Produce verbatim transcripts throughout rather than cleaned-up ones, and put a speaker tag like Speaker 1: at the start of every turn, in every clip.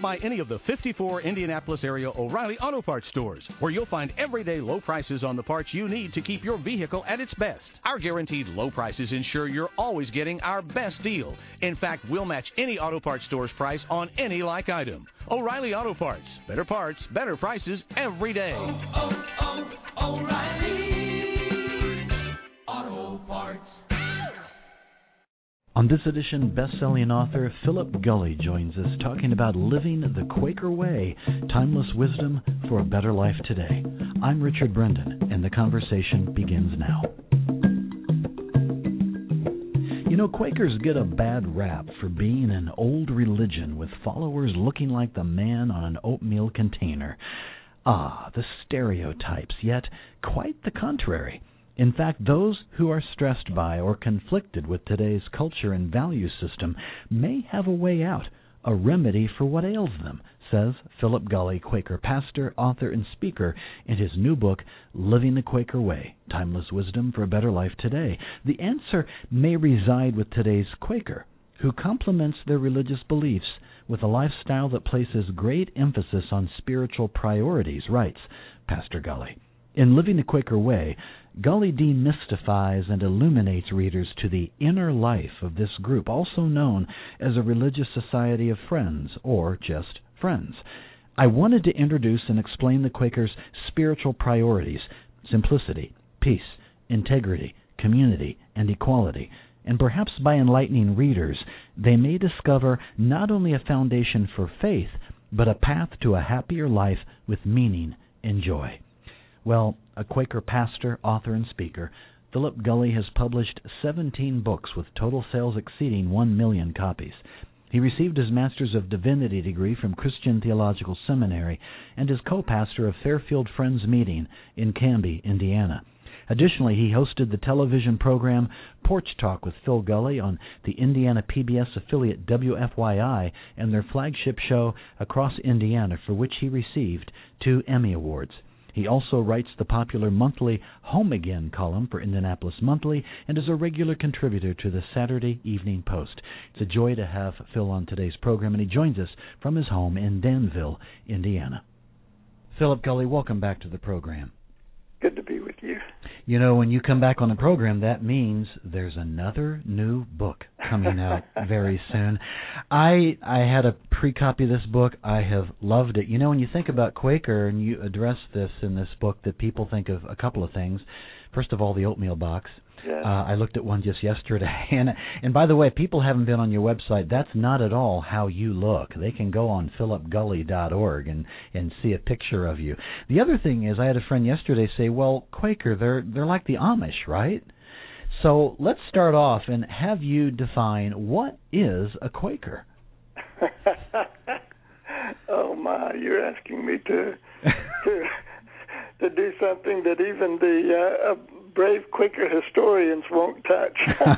Speaker 1: by any of the fifty-four Indianapolis area O'Reilly Auto Parts stores, where you'll find everyday low prices on the parts you need to keep your vehicle at its best. Our guaranteed low prices ensure you're always getting our best deal. In fact, we'll match any auto parts store's price on any like item. O'Reilly Auto Parts. Better parts, better prices every day.
Speaker 2: Oh, oh, oh, O'Reilly Auto Parts.
Speaker 3: On this edition, best-selling author Philip Gulley joins us talking about living the Quaker way, timeless wisdom for a better life today. I'm Richard Brendan, and the conversation begins now. You know, Quakers get a bad rap for being an old religion with followers looking like the man on an oatmeal container. Ah, the stereotypes, yet quite the contrary. In fact, those who are stressed by or conflicted with today's culture and value system may have a way out, a remedy for what ails them, says Philip Gulley, Quaker pastor, author, and speaker, in his new book, Living the Quaker Way, Timeless Wisdom for a Better Life Today. The answer may reside with today's Quaker, who complements their religious beliefs with a lifestyle that places great emphasis on spiritual priorities, writes Pastor Gulley. In Living the Quaker Way, Gulley demystifies and illuminates readers to the inner life of this group, also known as a religious society of friends, or just friends. I wanted to introduce and explain the Quakers' spiritual priorities: simplicity, peace, integrity, community, and equality. And perhaps by enlightening readers, they may discover not only a foundation for faith, but a path to a happier life with meaning and joy. Well, a Quaker pastor, author, and speaker, Philip Gulley has published seventeen books with total sales exceeding one million copies. He received his Master's of Divinity degree from Christian Theological Seminary and is co-pastor of Fairfield Friends Meeting in Canby, Indiana. Additionally, he hosted the television program Porch Talk with Phil Gulley on the Indiana P B S affiliate W F Y I and their flagship show Across Indiana, for which he received two Emmy Awards. He also writes the popular monthly Home Again column for Indianapolis Monthly and is a regular contributor to the Saturday Evening Post. It's a joy to have Phil on today's program, and he joins us from his home in Danville, Indiana. Philip Gulley, welcome back to the program.
Speaker 4: Good to be with you.
Speaker 3: You know, when you come back on the program, that means there's another new book coming out very soon. I I had a pre-copy of this book. I have loved it. You know, when you think about Quaker and you address this in this book, that people think of a couple of things. First of all, the oatmeal box.
Speaker 4: Yeah.
Speaker 3: Uh, I looked at one just yesterday. And and by the way, if people haven't been on your website, that's not at all how you look. They can go on philip gulley dot org and, and see a picture of you. The other thing is, I had a friend yesterday say, well, Quaker, they're they're like the Amish, right? So let's start off and have you define, what is a Quaker?
Speaker 4: Oh, my, you're asking me to to, to do something that even the uh, brave Quaker historians won't touch.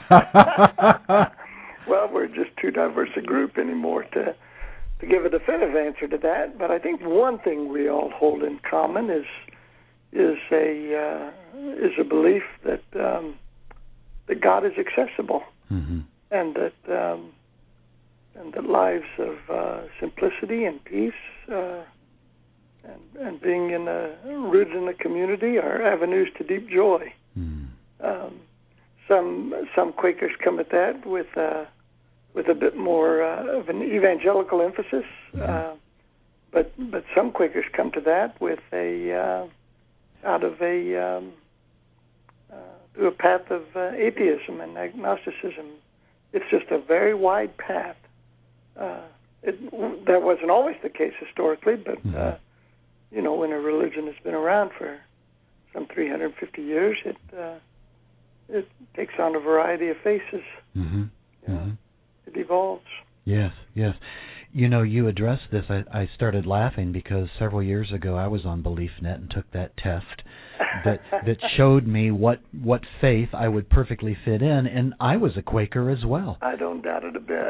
Speaker 4: Well, we're just too diverse a group anymore to to give a definitive answer to that. But I think one thing we all hold in common is is a uh, is a belief that um, that God is accessible, mm-hmm. and that um, and that lives of uh, simplicity and peace uh, and and being in a rooted in a community are avenues to deep joy. Mm. Um, some some Quakers come at that with uh, with a bit more uh, of an evangelical emphasis, mm-hmm. uh, but but some Quakers come to that with a uh, out of a um, uh, through a path of uh, atheism and agnosticism. It's just a very wide path. Uh, it, that wasn't always the case historically, but mm-hmm. uh, you know, when a religion has been around for some three hundred fifty years, it uh, it takes on a variety of faces. Mm-hmm. You know, mm-hmm. It evolves.
Speaker 3: Yes, yes. You know, you addressed this. I, I started laughing because several years ago I was on BeliefNet and took that test that that showed me what what faith I would perfectly fit in, and I was a Quaker as well.
Speaker 4: I don't doubt it a bit.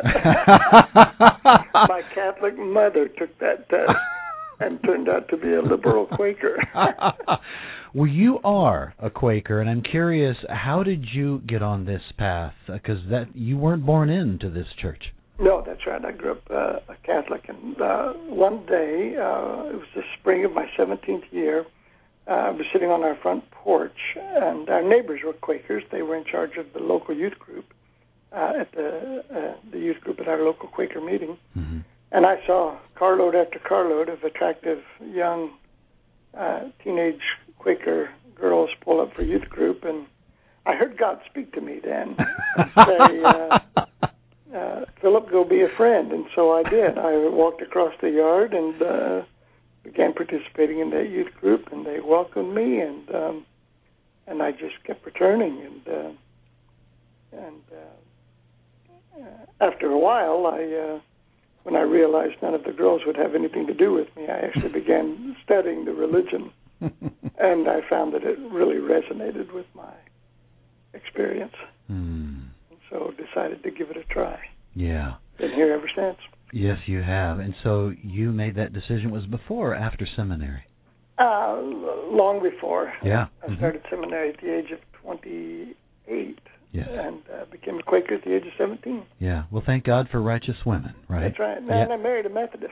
Speaker 4: My Catholic mother took that test and turned out to be a liberal Quaker.
Speaker 3: Well, you are a Quaker, and I'm curious, how did you get on this path? Because that you weren't born into this church.
Speaker 4: No, that's right. I grew up uh, a Catholic, and uh, one day, uh, it was the spring of my seventeenth year, uh, I was sitting on our front porch, and our neighbors were Quakers. They were in charge of the local youth group, uh, at the uh, the youth group at our local Quaker meeting.
Speaker 3: Mm-hmm.
Speaker 4: And I saw carload after carload of attractive young uh, teenage Quaker girls pull up for youth group, and I heard God speak to me then and say, uh, uh, Philip, go be a friend. And so I did. I walked across the yard and uh, began participating in that youth group, and they welcomed me, and um, and I just kept returning. And uh, and uh, after a while, I uh, when I realized none of the girls would have anything to do with me, I actually began studying the religion, and I found that it really resonated with my experience.
Speaker 3: Mm.
Speaker 4: And so decided to give it a try.
Speaker 3: Yeah.
Speaker 4: Been here ever since.
Speaker 3: Yes, you have. And so you made that decision. Was before or after seminary?
Speaker 4: Uh, long before.
Speaker 3: Yeah.
Speaker 4: I
Speaker 3: Mm-hmm.
Speaker 4: started seminary at the age of twenty-eight.
Speaker 3: Yes.
Speaker 4: And uh, became a Quaker at the age of seventeen.
Speaker 3: Yeah. Well, thank God for righteous women, right?
Speaker 4: That's right. And
Speaker 3: Yeah.
Speaker 4: I married a Methodist.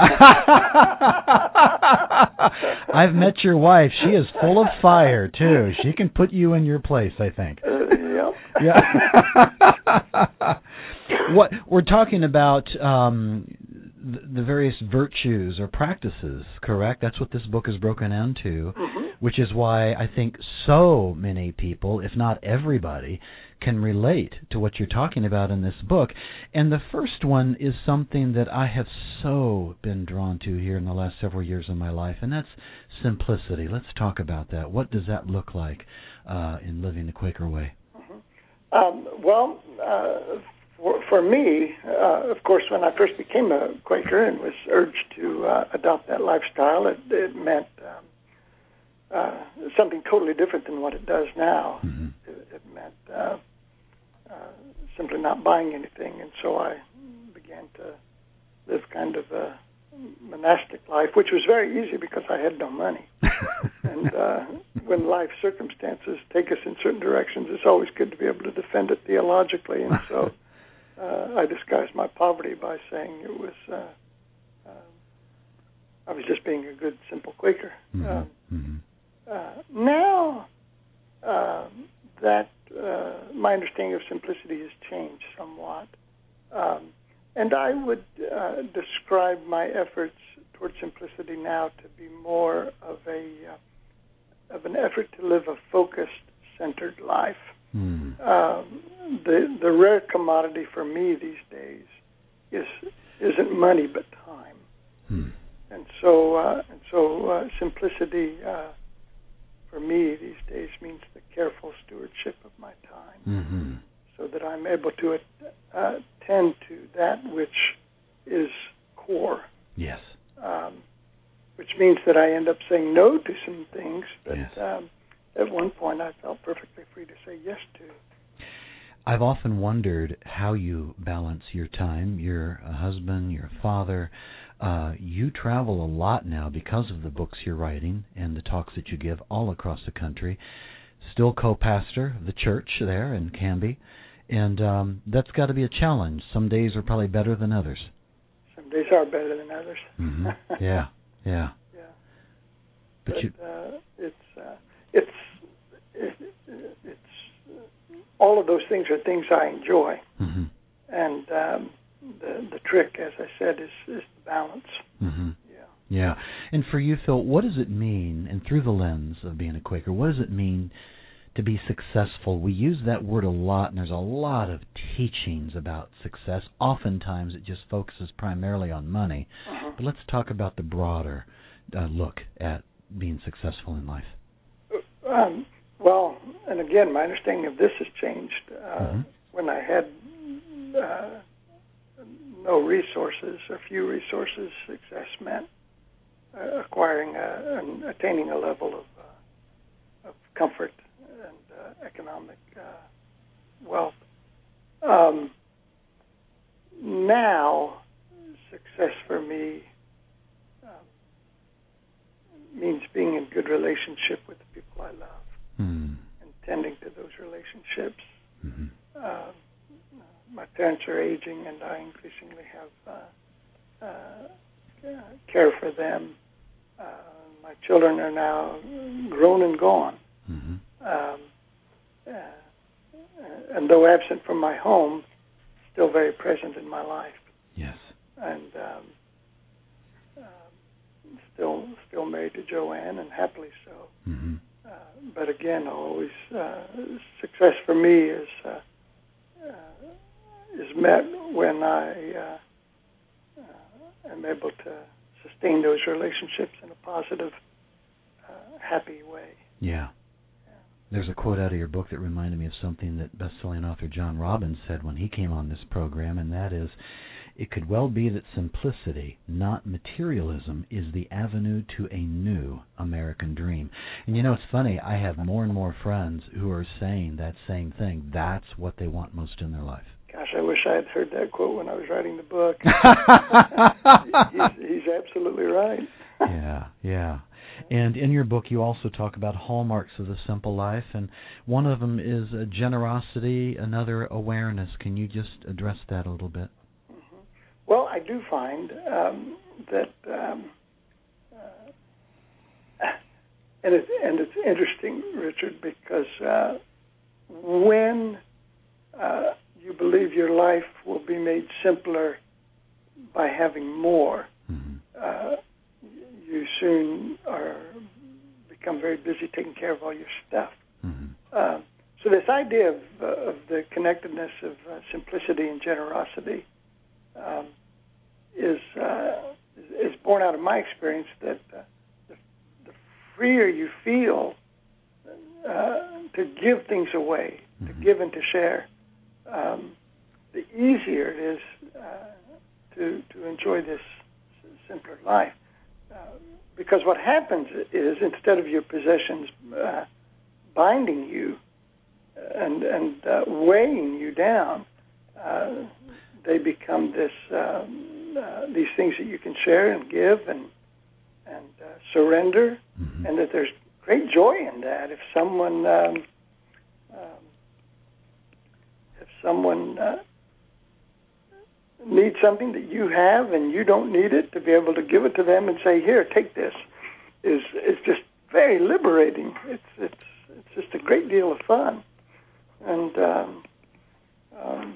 Speaker 3: I've met your wife. She is full of fire, too. She can put you in your place, I think.
Speaker 4: Uh, yep.
Speaker 3: Yeah. What we're talking about, um, the, the various virtues or practices, correct? That's what this book is broken into,
Speaker 4: Mm-hmm.
Speaker 3: which is why I think so many people, if not everybody, can relate to what you're talking about in this book. And the first one is something that I have so been drawn to here in the last several years of my life, and that's simplicity. Let's talk about that. What does that look like uh, in living the Quaker way?
Speaker 4: Mm-hmm. Um, well, uh, for, for me, uh, of course, when I first became a Quaker and was urged to uh, adopt that lifestyle, it, it meant um, uh, something totally different than what it does now.
Speaker 3: Mm-hmm.
Speaker 4: It, it meant uh, uh, simply not buying anything, and so I began to live kind of a monastic life, which was very easy because I had no money. And uh, when life circumstances take us in certain directions, it's always good to be able to defend it theologically. And so uh, I disguised my poverty by saying it was uh, uh, I was just being a good, simple Quaker.
Speaker 3: Mm-hmm.
Speaker 4: Um,
Speaker 3: mm-hmm.
Speaker 4: uh, now uh, that uh, my understanding of simplicity has changed somewhat. Um, And I would uh, describe my efforts towards simplicity now to be more of a uh, of an effort to live a focused, centered life.
Speaker 3: Mm.
Speaker 4: Um, the the rare commodity for me these days is isn't money but time,
Speaker 3: Mm.
Speaker 4: and so uh, and so uh, simplicity uh, for me these days means the careful stewardship of my time.
Speaker 3: Mm-hmm.
Speaker 4: So that I'm able to uh, tend to that which is core.
Speaker 3: Yes.
Speaker 4: Um, which means that I end up saying no to some things that
Speaker 3: Yes.
Speaker 4: um, at one point I felt perfectly free to say yes to.
Speaker 3: I've often wondered how you balance your time. You're a husband, you're a father. Uh, you travel a lot now because of the books you're writing and the talks that you give all across the country. Still co-pastor of the church there in Canby. And um, that's got to be a challenge. Some days are probably better than others.
Speaker 4: Some days are better than others.
Speaker 3: Mm-hmm. Yeah, yeah.
Speaker 4: Yeah.
Speaker 3: But,
Speaker 4: But
Speaker 3: you,
Speaker 4: uh, it's uh, it's it, it's uh, all of those things are things I enjoy,
Speaker 3: mm-hmm.
Speaker 4: and um, the the trick, as I said, is is the balance.
Speaker 3: Mm-hmm.
Speaker 4: Yeah.
Speaker 3: Yeah. And for you, Phil, what does it mean, and through the lens of being a Quaker, what does it mean to be successful? We use that word a lot, and there's a lot of teachings about success. Oftentimes it just focuses primarily on money.
Speaker 4: Uh-huh.
Speaker 3: But let's talk about the broader uh, look at being successful in life.
Speaker 4: Um, well, and again, my understanding of this has changed. Uh,
Speaker 3: Mm-hmm.
Speaker 4: When I had uh, no resources or few resources, success meant uh, acquiring a, and attaining a level of, uh, of comfort and uh, economic uh, wealth. Um, now, success for me um, means being in good relationship with the people I love
Speaker 3: Mm.
Speaker 4: and tending to those relationships.
Speaker 3: Mm-hmm.
Speaker 4: Uh, my parents are aging, and I increasingly have uh, uh, care for them. Uh, my children are now grown and gone.
Speaker 3: Mm-hmm.
Speaker 4: Um, uh, and though absent from my home, still very present in my life.
Speaker 3: Yes. And
Speaker 4: um, uh, still still married to Joanne, and happily so.
Speaker 3: Mm-hmm.
Speaker 4: Uh, but again, always uh, success for me is uh, uh, is met when I uh, uh, am able to sustain those relationships in a positive, uh, happy way.
Speaker 3: Yeah. There's a quote out of your book that reminded me of something that best-selling author John Robbins said when he came on this program, and that is, it could well be that simplicity, not materialism, is the avenue to a new American dream. And you know, it's funny, I have more and more friends who are saying that same thing. That's what they want most in their life.
Speaker 4: Gosh, I wish I had heard that quote when I was writing the book. he's, he's absolutely right.
Speaker 3: yeah, yeah. And in your book, you also talk about hallmarks of the simple life, and one of them is uh, generosity, another awareness. Can you just address that a little bit?
Speaker 4: Mm-hmm. Well, I do find um, that, um, uh, and, it, and it's interesting, Richard, because uh, when uh, you believe your life will be made simpler by having more, mm-hmm. uh, you soon are become very busy taking care of all your stuff. Mm-hmm. Uh, so this idea of, uh, of the connectedness of uh, simplicity and generosity um, is uh, is born out of my experience that uh, the, the freer you feel uh, to give things away, mm-hmm. to give and to share, um, the easier it is uh, to to enjoy this simpler life. Uh, because what happens is, instead of your possessions uh, binding you and and uh, weighing you down, uh, they become this um, uh, these things that you can share and give and and uh, surrender, mm-hmm. and that there's great joy in that. If someone um, um, if someone uh, need something that you have and you don't need it, to be able to give it to them and say, "Here, take this," is is just very liberating. It's it's it's just a great deal of fun, and um, um,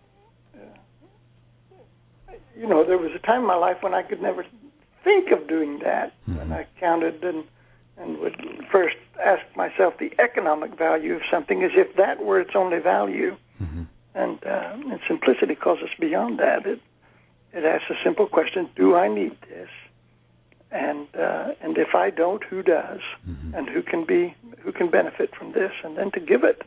Speaker 4: you know, there was a time in my life when I could never think of doing that. Mm-hmm. When I counted and and would first ask myself the economic value of something as if that were its only value. Mm-hmm. And, uh, and simplicity calls us beyond that. It it asks a simple question: do I need this? And uh, and if I don't, who does? Mm-hmm. And who can be who can benefit from this? And then to give it.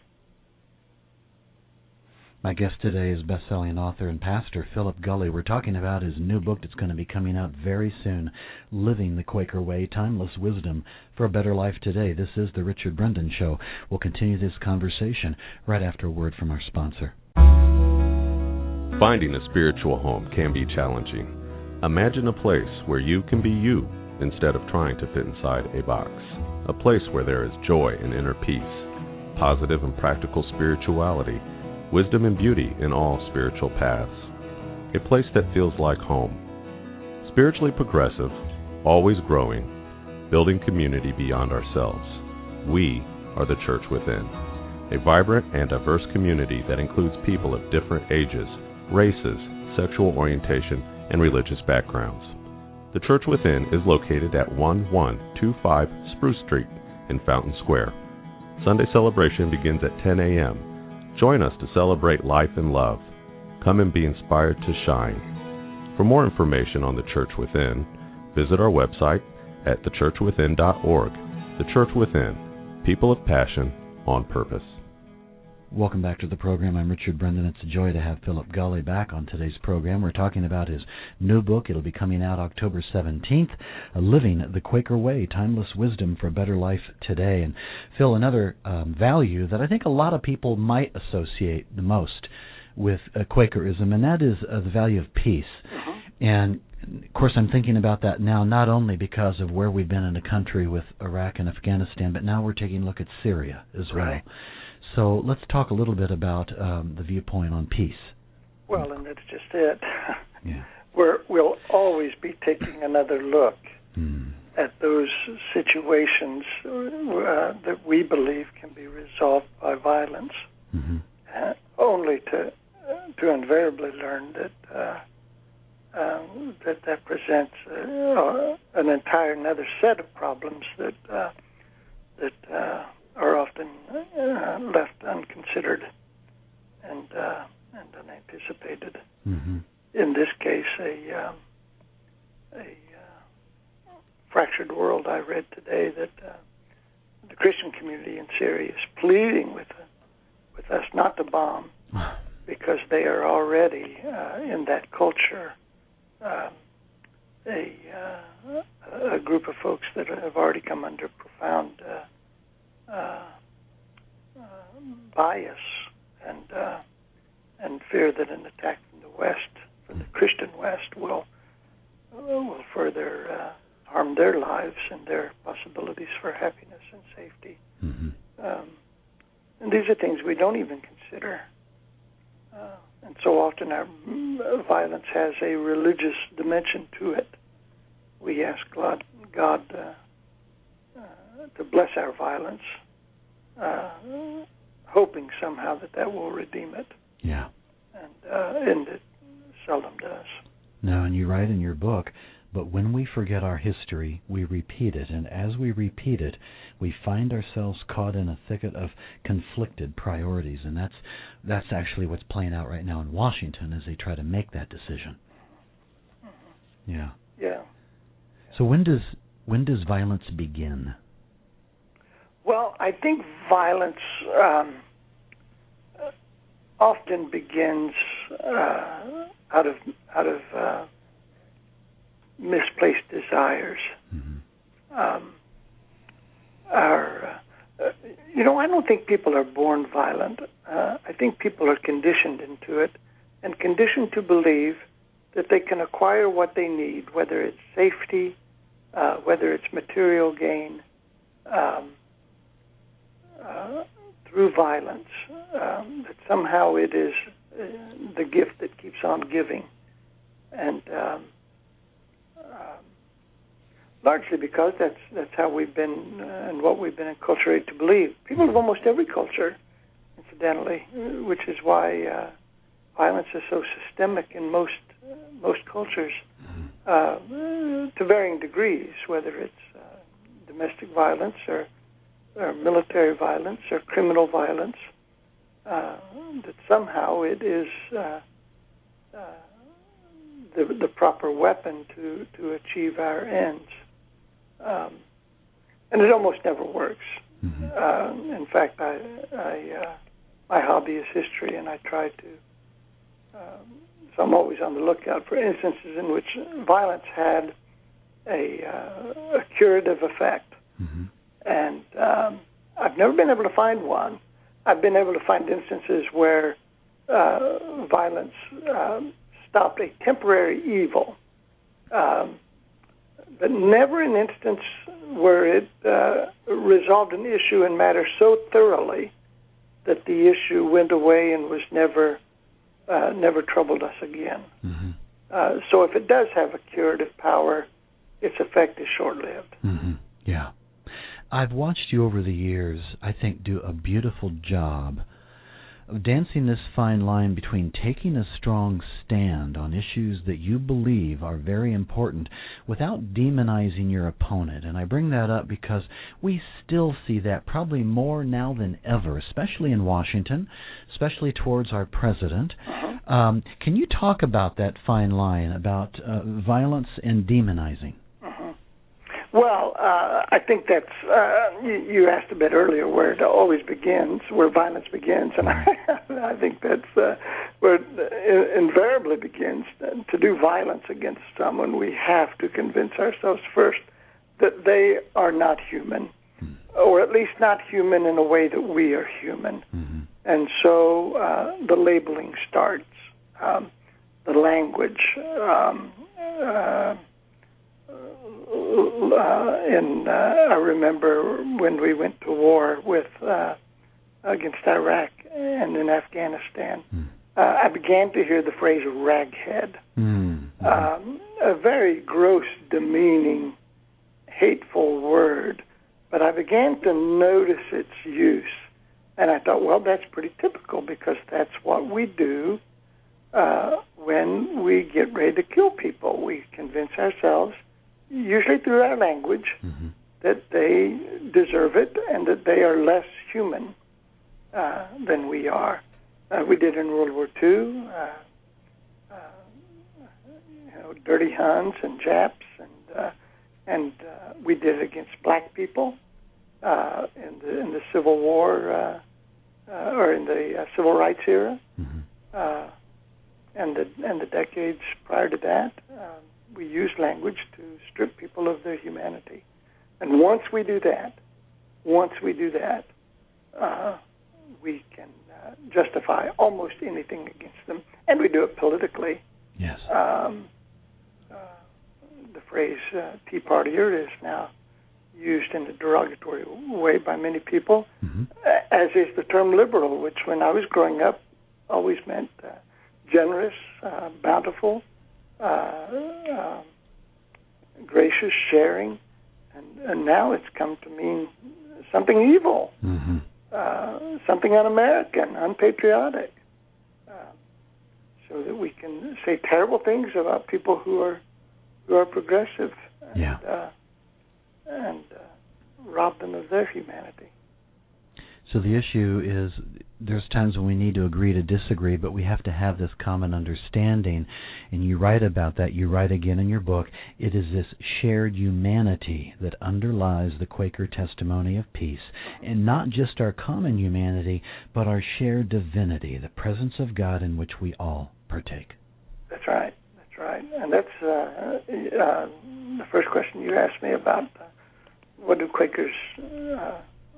Speaker 3: My guest today is best-selling author and pastor Philip Gulley. We're talking about his new book that's going to be coming out very soon, Living the Quaker Way, Timeless Wisdom for a Better Life Today. This is The Richard Brendan Show. We'll continue this conversation right after a word from our sponsor.
Speaker 5: Finding a spiritual home can be challenging. Imagine a place where you can be you instead of trying to fit inside a box. A place where there is joy and inner peace, positive and practical spirituality, wisdom and beauty in all spiritual paths. A place that feels like home. Spiritually progressive, always growing, building community beyond ourselves. We are the Church Within. A vibrant and diverse community that includes people of different ages, races, sexual orientation, and religious backgrounds. The Church Within is located at one one two five Spruce Street in Fountain Square. Sunday celebration begins at ten a.m. Join us to celebrate life and love. Come and be inspired to shine. For more information on the Church Within, visit our website at the church within dot org. The Church Within, people of passion on purpose.
Speaker 3: Welcome back to the program. I'm Richard Brendan. It's a joy to have Philip Gulley back on today's program. We're talking about his new book. It'll be coming out October seventeenth, Living the Quaker Way, Timeless Wisdom for a Better Life Today. And Phil, another um, value that I think a lot of people might associate the most with uh, Quakerism, and that is uh, the value of peace. Uh-huh. And of course, I'm thinking about that now, not only because of where we've been in the country with Iraq and Afghanistan, but now we're taking a look at Syria as well.
Speaker 4: Right.
Speaker 3: So let's talk a little bit about um, the viewpoint on peace.
Speaker 4: Well, and that's just it.
Speaker 3: Yeah.
Speaker 4: We're, we'll always be taking another look
Speaker 3: Mm.
Speaker 4: at those situations uh, that we believe can be resolved by violence,
Speaker 3: Mm-hmm.
Speaker 4: uh, only to to invariably learn that uh, um, that that presents uh, an entire another set of problems that uh, that uh, are often uh, left unconsidered and uh, and unanticipated.
Speaker 3: Mm-hmm.
Speaker 4: In this case, a um, a uh, fractured world. I read today that uh, the Christian community in Syria is pleading with uh, with us not to bomb because they are already uh, in that culture uh, a uh, a group of folks that have already come under profound uh, uh, uh, bias and uh, and fear that an attack from the West, from the Christian West, will will further uh, harm their lives and their possibilities for happiness and safety.
Speaker 3: Mm-hmm.
Speaker 4: Um, and these are things we don't even consider. Uh, and so often our mm, violence has a religious dimension to it. We ask God, God uh, uh, to bless our violence, uh, hoping somehow that that will redeem it.
Speaker 3: Yeah.
Speaker 4: And, uh, and it seldom does.
Speaker 3: No, and you write in your book, but when we forget our history, we repeat it, and as we repeat it, we find ourselves caught in a thicket of conflicted priorities, and that's that's actually what's playing out right now in Washington as they try to make that decision. Mm-hmm. Yeah.
Speaker 4: Yeah.
Speaker 3: So when does when does violence begin?
Speaker 4: Well, I think violence um, often begins uh, out of out of uh, misplaced desires.
Speaker 3: Mm-hmm.
Speaker 4: Um, our, uh, you know, I don't think people are born violent. Uh, I think people are conditioned into it, and conditioned to believe that they can acquire what they need, whether it's safety, uh, whether it's material gain, um, uh, through violence. Um, that somehow it is uh, the gift that keeps on giving, and um, um, largely because that's that's how we've been uh, and what we've been enculturated to believe. People of almost every culture, incidentally, uh, which is why uh, violence is so systemic in most uh, most cultures, uh, to varying degrees, whether it's uh, domestic violence or, or military violence or criminal violence. Uh, that somehow it is uh, uh, the the proper weapon to to achieve our ends. Um, and it almost never works. Mm-hmm. Uh, in fact, I, I uh, my hobby is history, and I try to. Um, so I'm always on the lookout for instances in which violence had a, uh, a curative effect, mm-hmm. and um, I've never been able to find one. I've been able to find instances where uh, violence um, stopped a temporary evil. Um, But never an instance where it uh, resolved an issue and matter so thoroughly that the issue went away and was never uh, never troubled us again. Mm-hmm. Uh, so if it does have a curative power, its effect is short-lived.
Speaker 3: Mm-hmm. Yeah. I've watched you over the years, I think, do a beautiful job of dancing this fine line between taking a strong stand on issues that you believe are very important without demonizing your opponent. And I bring that up because we still see that probably more now than ever, especially in Washington, especially towards our president. Uh-huh. Um, can you talk about that fine line, about uh, violence and demonizing?
Speaker 4: Well, uh, I think that's, uh, you, you asked a bit earlier where it always begins, where violence begins, and I, I think that's uh, where it invariably begins. To do violence against someone, we have to convince ourselves first that they are not human, mm-hmm. or at least not human in a way that we are human. Mm-hmm. And so uh, the labeling starts, um, the language, um, uh, Uh, and uh, I remember when we went to war with uh, against Iraq and in Afghanistan, mm. uh, I began to hear the phrase raghead,
Speaker 3: mm-hmm.
Speaker 4: um, a very gross, demeaning, hateful word. But I began to notice its use, and I thought, well, that's pretty typical because that's what we do uh, when we get ready to kill people. We convince ourselves, usually through our language,
Speaker 3: mm-hmm. that
Speaker 4: they deserve it and that they are less human uh, than we are. Uh, we did in World War Two, uh, uh, you know, dirty Huns and Japs, and uh, and uh, we did it against black people uh, in the in the Civil War uh, uh, or in the uh, Civil Rights era,
Speaker 3: mm-hmm.
Speaker 4: uh, and the and the decades prior to that. Uh, we use language to strip people of their humanity, and once we do that, once we do that, uh, we can uh, justify almost anything against them, and we do it politically.
Speaker 3: Yes.
Speaker 4: Um, uh, the phrase uh, Tea Partier is now used in a derogatory way by many people,
Speaker 3: mm-hmm.
Speaker 4: as is the term liberal, which when I was growing up always meant uh, generous, uh, bountiful, uh, uh, gracious, sharing, and, and now it's come to mean something evil,
Speaker 3: mm-hmm.
Speaker 4: uh, something un-American, unpatriotic, uh, so that we can say terrible things about people who are who are progressive, and,
Speaker 3: yeah.
Speaker 4: uh, and uh, rob them of their humanity.
Speaker 3: So the issue is there's times when we need to agree to disagree, but we have to have this common understanding. And you write about that. You write again in your book, it is this shared humanity that underlies the Quaker testimony of peace. And not just our common humanity, but our shared divinity, the presence of God in which we all partake.
Speaker 4: That's right. That's right. And that's uh, uh, the first question you asked me about uh, what do Quakers uh,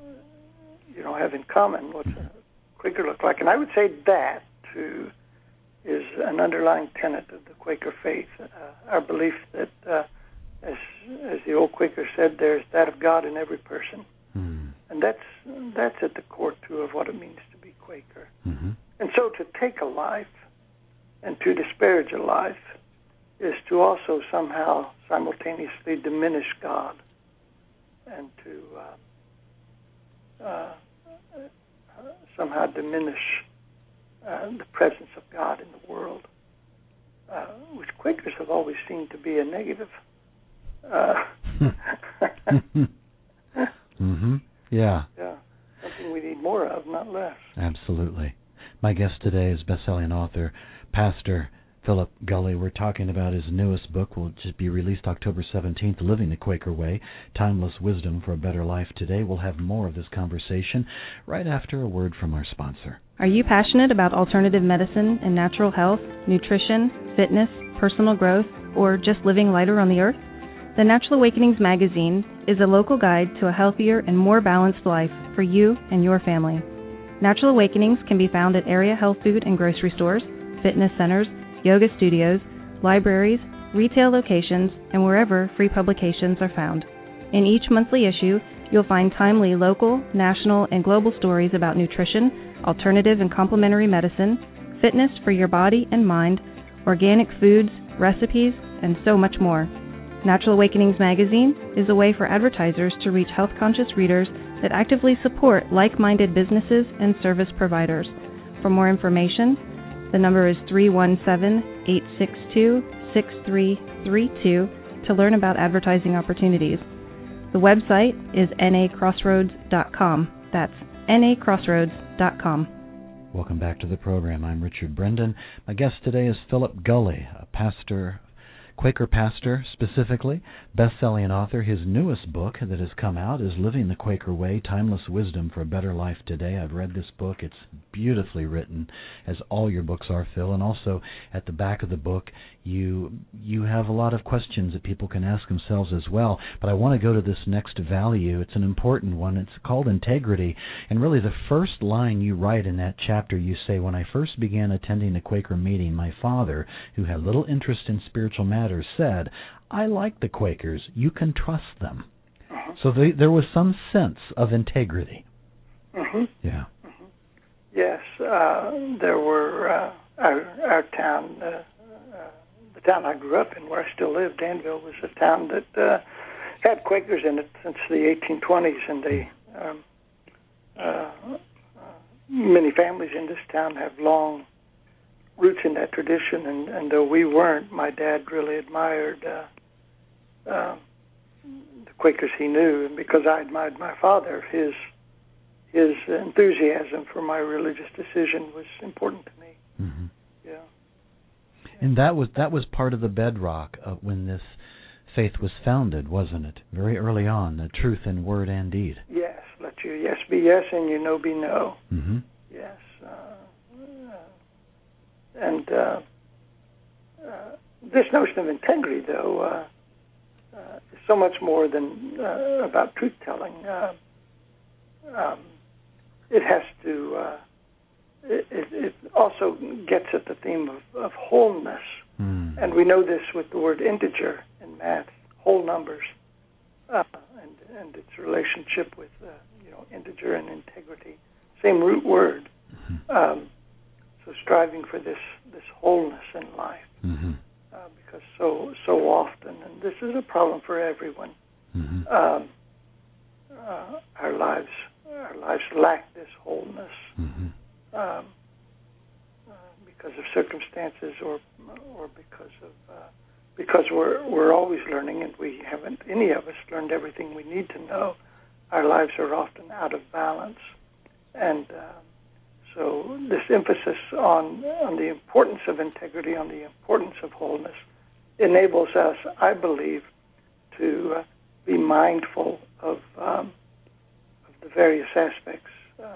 Speaker 4: you know, have in common, what's a Quaker look like. And I would say that, too, is an underlying tenet of the Quaker faith, uh, our belief that, uh, as as the old Quaker said, there's that of God in every person.
Speaker 3: Mm.
Speaker 4: And that's that's at the core, too, of what it means to be Quaker.
Speaker 3: Mm-hmm.
Speaker 4: And so to take a life and to disparage a life is to also somehow simultaneously diminish God and to uh, uh, uh, somehow diminish uh, the presence of God in the world, uh, which Quakers have always seemed to be a negative. Uh,
Speaker 3: mm-hmm. Yeah.
Speaker 4: Yeah. Something we need more of, not less.
Speaker 3: Absolutely. My guest today is best-selling author, Pastor Philip Gulley. We're talking about his newest book, will just be released October seventeenth, Living the Quaker Way, Timeless Wisdom for a Better Life Today. We'll have more of this conversation right after a word from our sponsor.
Speaker 6: Are you passionate about alternative medicine and natural health, nutrition, fitness, personal growth, or just living lighter on the earth? The Natural Awakenings magazine is a local guide to a healthier and more balanced life for you and your family. Natural Awakenings can be found at area health food and grocery stores, fitness centers, yoga studios, libraries, retail locations, and wherever free publications are found. In each monthly issue, you'll find timely local, national, and global stories about nutrition, alternative and complementary medicine, fitness for your body and mind, organic foods, recipes, and so much more. Natural Awakenings magazine is a way for advertisers to reach health-conscious readers that actively support like-minded businesses and service providers. For more information, the number is three one seven, eight six two, six three three two to learn about advertising opportunities. The website is N A crossroads dot com. That's N A crossroads dot com.
Speaker 3: Welcome back to the program. I'm Richard Brendan. My guest today is Philip Gulley, a pastor, Quaker pastor specifically, best-selling author. His newest book that has come out is Living the Quaker Way, Timeless Wisdom for a Better Life Today. I've read this book. It's beautifully written, as all your books are, Phil. And also at the back of the book, you you have a lot of questions that people can ask themselves as well. But I want to go to this next value. It's an important one. It's called integrity. And really the first line you write in that chapter, you say, when I first began attending a Quaker meeting, my father, who had little interest in spiritual matters, said, I like the Quakers. You can trust them. Uh-huh. So they, there was some sense of integrity.
Speaker 4: Mm-hmm.
Speaker 3: Yeah.
Speaker 4: Mm-hmm. Yes, uh, there were uh, our our town, uh, uh, the town I grew up in, where I still live, Danville, was a town that uh, had Quakers in it since the eighteen twenties, and they um, uh, many families in this town have long roots in that tradition, and, and though we weren't, my dad really admired uh, uh, the Quakers he knew, and because I admired my father, his his enthusiasm for my religious decision was important to me.
Speaker 3: Mm-hmm.
Speaker 4: Yeah.
Speaker 3: And that was that was part of the bedrock of when this faith was founded, wasn't it? Very early on, the truth in word and deed.
Speaker 4: Yes, let your yes be yes and your no be no.
Speaker 3: Mm-hmm.
Speaker 4: Yes. Uh, uh, and uh, uh, this notion of integrity, though, uh, uh, is so much more than uh, about truth-telling. Uh, um, it has to, uh, it, it also gets at the theme of, of wholeness.
Speaker 3: Mm.
Speaker 4: And we know this with the word integer in math, whole numbers, uh, and, and its relationship with, uh, you know, integer and integrity. Same root word.
Speaker 3: Mm-hmm.
Speaker 4: Um, so striving for this, this wholeness in life.
Speaker 3: Mm-hmm.
Speaker 4: Uh, because so so often, and this is a problem for everyone,
Speaker 3: mm-hmm.
Speaker 4: um, uh, our lives our lives lack this wholeness.
Speaker 3: Mm-hmm.
Speaker 4: Um, uh, because of circumstances, or or because of uh, because we're we're always learning, and we haven't any of us learned everything we need to know. Our lives are often out of balance, and uh, so this emphasis on on the importance of integrity, on the importance of wholeness, enables us, I believe, to uh, be mindful of um, of the various aspects uh,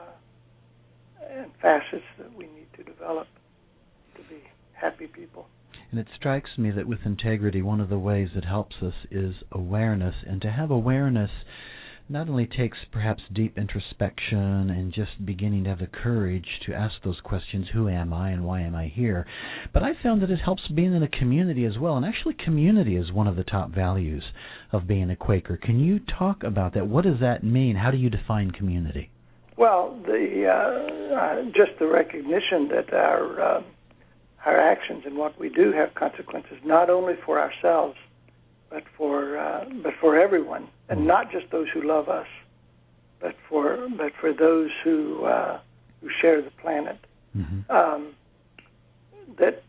Speaker 4: and facets that we need to develop to be happy people.
Speaker 3: And it strikes me that with integrity, one of the ways it helps us is awareness. And to have awareness not only takes perhaps deep introspection and just beginning to have the courage to ask those questions, who am I and why am I here, but I found that it helps being in a community as well. And actually community is one of the top values of being a Quaker. Can you talk about that? What does that mean? How do you define community?
Speaker 4: Well, the uh, uh, just the recognition that our uh, our actions and what we do have consequences, not only for ourselves, but for uh, but for everyone, and not just those who love us, but for but for those who uh, who share the planet.
Speaker 3: Mm-hmm.
Speaker 4: Um, that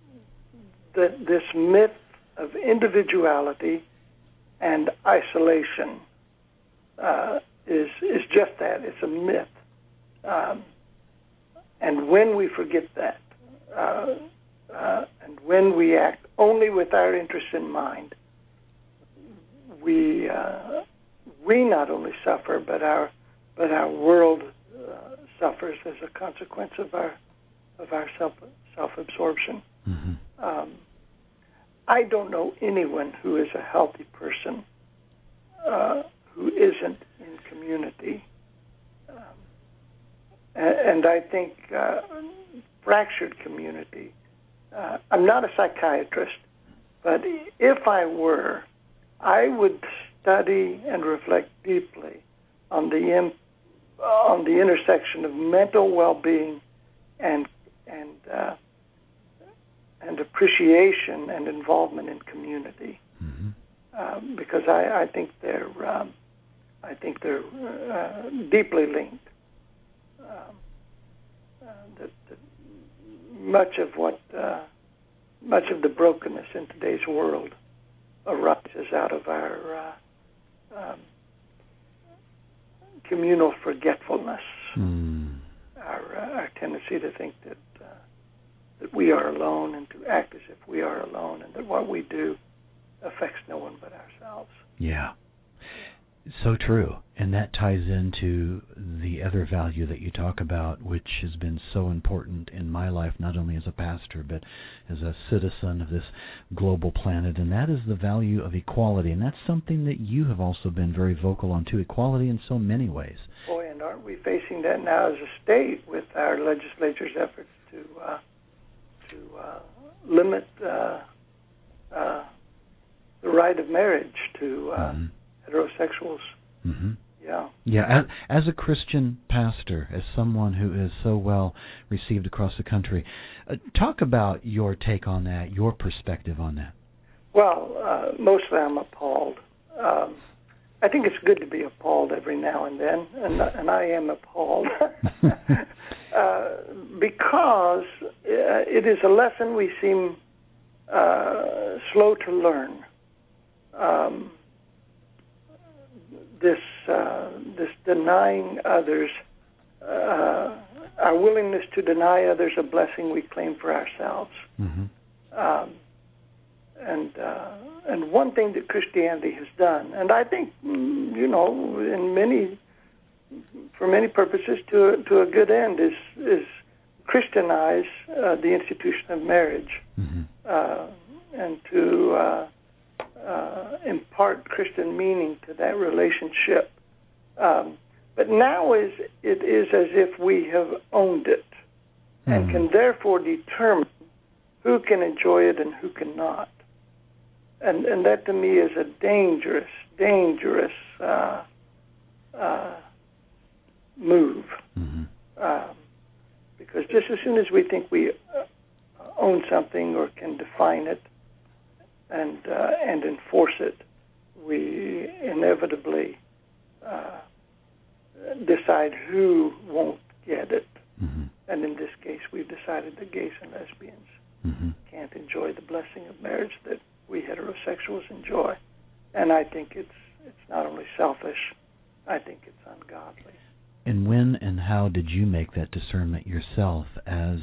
Speaker 4: that this myth of individuality and isolation uh, is is just that. It's a myth, um, and when we forget that, uh, uh, and when we act only with our interests in mind, we uh, we not only suffer, but our but our world uh, suffers as a consequence of our of our self self absorption.
Speaker 3: Mm-hmm.
Speaker 4: Um, I don't know anyone who is a healthy person uh, who isn't in community, um, and, and I think uh, fractured community. Uh, I'm not a psychiatrist, but if I were, I would study and reflect deeply on the imp, on the intersection of mental well-being and and uh, and appreciation and involvement in community,
Speaker 3: mm-hmm.
Speaker 4: um, because I, I think they're um, I think they're uh, deeply linked. Um, uh, that, that much of what uh, much of the brokenness in today's world arises out of our uh, um, communal forgetfulness,
Speaker 3: mm.
Speaker 4: our, uh, our tendency to think that uh, that we are alone and to act as if we are alone, and that what we do affects no one but ourselves.
Speaker 3: Yeah. So true. And that ties into the other value that you talk about, which has been so important in my life, not only as a pastor, but as a citizen of this global planet, and that is the value of equality. And that's something that you have also been very vocal on, too, equality in so many ways.
Speaker 4: Boy, and aren't we facing that now as a state with our legislature's efforts to uh, to uh, limit uh, uh, the right of marriage to uh,
Speaker 3: mm-hmm.
Speaker 4: heterosexuals.
Speaker 3: Mm-hmm.
Speaker 4: Yeah.
Speaker 3: Yeah, as, as a Christian pastor, as someone who is so well received across the country, uh, talk about your take on that, your perspective on that.
Speaker 4: Well, uh, mostly I'm appalled. Um, I think it's good to be appalled every now and then, and, and I am appalled. uh, because uh, it is a lesson we seem uh, slow to learn. Um, this uh, this denying others, uh, our willingness to deny others a blessing we claim for ourselves.
Speaker 3: Mm-hmm.
Speaker 4: Um, and uh, and one thing that Christianity has done, and I think, you know, in many, for many purposes, to a, to a good end, is is Christianize uh, the institution of marriage,
Speaker 3: mm-hmm.
Speaker 4: uh, and to uh, uh, impart Christian meaning to that relationship. Um, but now is it is as if we have owned it, mm-hmm. and can therefore determine who can enjoy it and who cannot. And and that to me is a dangerous, dangerous uh, uh, move.
Speaker 3: Mm-hmm.
Speaker 4: Um, because just as soon as we think we uh, own something or can define it and uh, and enforce it, we inevitably uh, decide who won't get it.
Speaker 3: Mm-hmm.
Speaker 4: And in this case, we've decided that gays and lesbians
Speaker 3: mm-hmm.
Speaker 4: can't enjoy the blessing of marriage that we heterosexuals enjoy. And I think it's it's not only selfish, I think it's ungodly.
Speaker 3: And when and how did you make that discernment yourself as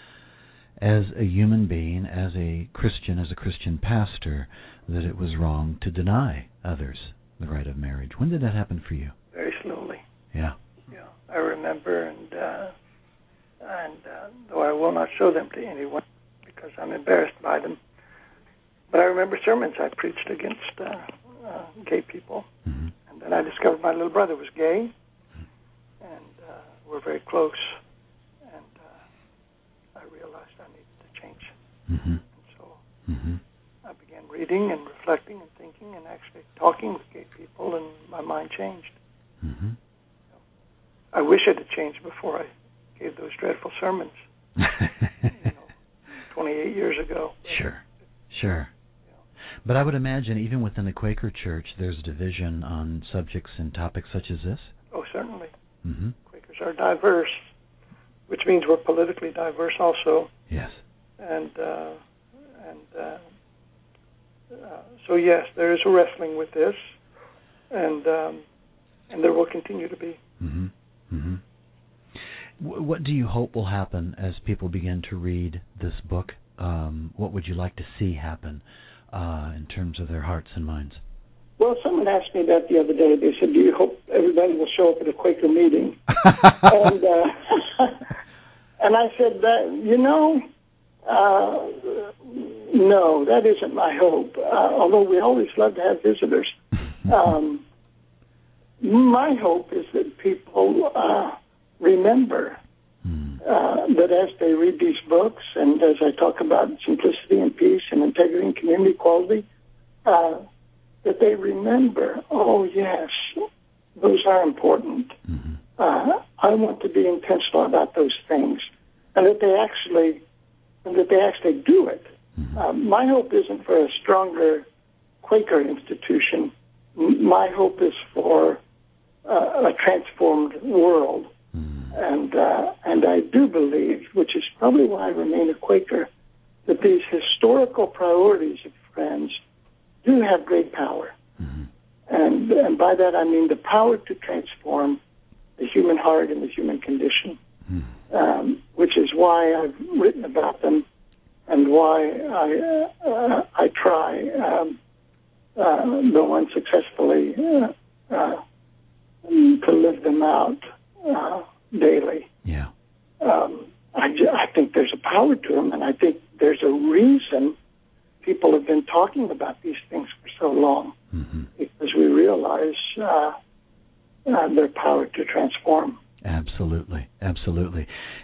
Speaker 3: as a human being, as a Christian, as a Christian pastor, that it was wrong to deny others the right of marriage? When did that happen for you?
Speaker 4: Very slowly.
Speaker 3: Yeah.
Speaker 4: Yeah, I remember, and uh, and uh, though I will not show them to anyone because I'm embarrassed by them, but I remember sermons I preached against uh, uh, gay people,
Speaker 3: mm-hmm.
Speaker 4: and then I discovered my little brother was gay, and uh, we're very close, and uh, I realized I needed to change.
Speaker 3: Mm-hmm.
Speaker 4: And so
Speaker 3: mm-hmm.
Speaker 4: I began reading and reflecting and thinking and actually talking with gay people, and my mind changed.
Speaker 3: Mm-hmm.
Speaker 4: I wish it had changed before I gave those dreadful sermons, you know, twenty-eight years ago.
Speaker 3: Sure, sure. But I would imagine even within the Quaker Church, there's division on subjects and topics such as this?
Speaker 4: Oh, certainly.
Speaker 3: Mm-hmm.
Speaker 4: Quakers are diverse, which means we're politically diverse also.
Speaker 3: Yes.
Speaker 4: And uh, and uh, uh, so, yes, there is a wrestling with this, and um, and there will continue to be.
Speaker 3: Mm-hmm. Mm-hmm. W- what do you hope will happen as people begin to read this book? Um, what would you like to see happen uh, in terms of their hearts and minds?
Speaker 4: Well, someone asked me that the other day. They said, do you hope everybody will show up at a Quaker meeting? and uh, and I said, that, you know, uh, no, that isn't my hope, uh, although we always love to have visitors. Um, my hope is that people uh, remember uh, that as they read these books, and as I talk about simplicity and peace and integrity and community quality, uh, that they remember, oh, yes, those are important.
Speaker 3: Mm-hmm.
Speaker 4: Uh, I want to be intentional about those things, and that they actually, and that they actually do it.
Speaker 3: Mm-hmm.
Speaker 4: Uh, my hope isn't for a stronger Quaker institution. M- my hope is for uh, a transformed world,
Speaker 3: mm-hmm.
Speaker 4: and uh, and I do believe, which is probably why I remain a Quaker, that these historical priorities of Friends do have great power.
Speaker 3: Mm-hmm.
Speaker 4: And and by that I mean the power to transform the human heart and the human condition,
Speaker 3: mm-hmm.
Speaker 4: um, which is why I've written about them and why I uh, I try, um, uh, though unsuccessfully, uh, uh, to live them out uh, daily.
Speaker 3: Yeah.
Speaker 4: Um, I, I think there's a power to them, and I think there's a reason people have been talking about these things for so long,
Speaker 3: mm-hmm.
Speaker 4: because we realize uh, uh, their power to transform.
Speaker 3: Absolutely, absolutely.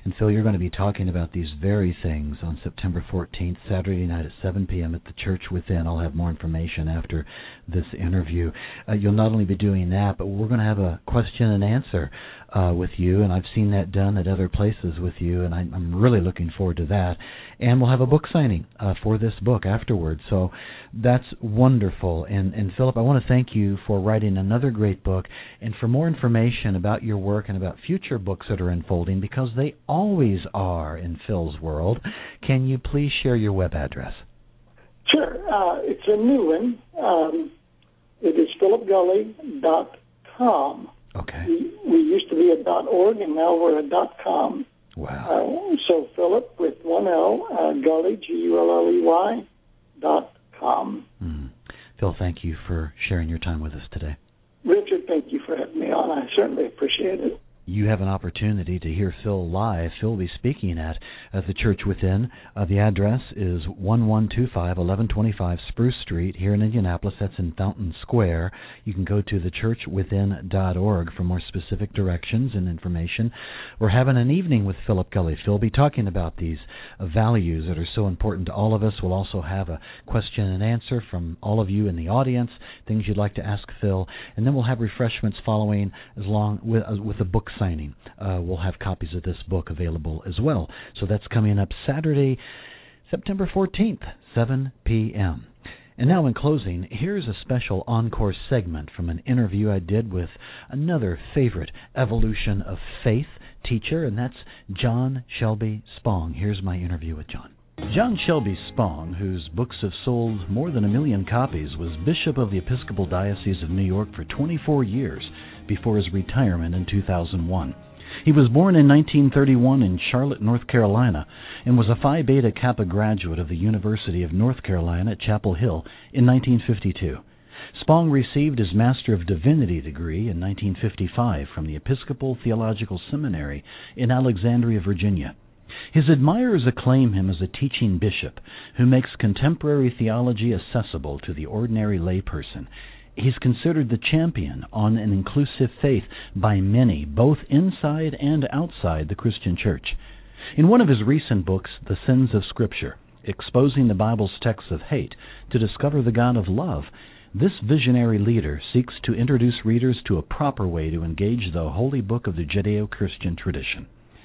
Speaker 3: And Phil, you're going to be talking about these very things on September fourteenth, Saturday night at seven p.m. at the Church Within. I'll have more information after this interview. Uh, you'll not only be doing that, but we're going to have a question and answer uh, with you, and I've seen that done at other places with you, and I'm, I'm really looking forward to that. And we'll have a book signing uh, for this book afterwards, so that's wonderful. And, and Philip, I want to thank you for writing another great book, and for more information about your work and about future books that are unfolding, because they always are in Phil's world, can you please share your web address?
Speaker 4: Sure. Uh, it's a new one. Um, it is philip gully dot com.
Speaker 3: Okay.
Speaker 4: We, we used to be a .org, and now we're a .com.
Speaker 3: Wow.
Speaker 4: Uh, so Philip with one L, uh, Gully, G U L L E Y, dot com.
Speaker 3: Mm. Phil, thank you for sharing your time with us today.
Speaker 4: Richard, thank you for having me on. I certainly appreciate it.
Speaker 3: You have an opportunity to hear Phil live. Phil will be speaking at, at the Church Within. Uh, the address is one one two five, eleven twenty-five Spruce Street here in Indianapolis. That's in Fountain Square. You can go to the church within dot org for more specific directions and information. We're having an evening with Philip Gully. Phil will be talking about these uh, values that are so important to all of us. We'll also have a question and answer from all of you in the audience, things you'd like to ask Phil, and then we'll have refreshments following as long with, uh, with a book signing. Uh, we'll have copies of this book available as well. So that's coming up Saturday, September fourteenth, seven p.m. And now in closing, here's a special encore segment from an interview I did with another favorite evolution of faith teacher, and that's John Shelby Spong. Here's my interview with John. John Shelby Spong, whose books have sold more than a million copies, was Bishop of the Episcopal Diocese of New York for twenty-four years before his retirement in two thousand one. He was born in nineteen thirty-one in Charlotte, North Carolina, and was a Phi Beta Kappa graduate of the University of North Carolina at Chapel Hill in nineteen fifty-two. Spong received his Master of Divinity degree in nineteen fifty-five from the Episcopal Theological Seminary in Alexandria, Virginia. His admirers acclaim him as a teaching bishop who makes contemporary theology accessible to the ordinary layperson. He's considered the champion on an inclusive faith by many, both inside and outside the Christian church. In one of his recent books, The Sins of Scripture, Exposing the Bible's Texts of Hate to Discover the God of Love, this visionary leader seeks to introduce readers to a proper way to engage the holy book of the Judeo-Christian tradition.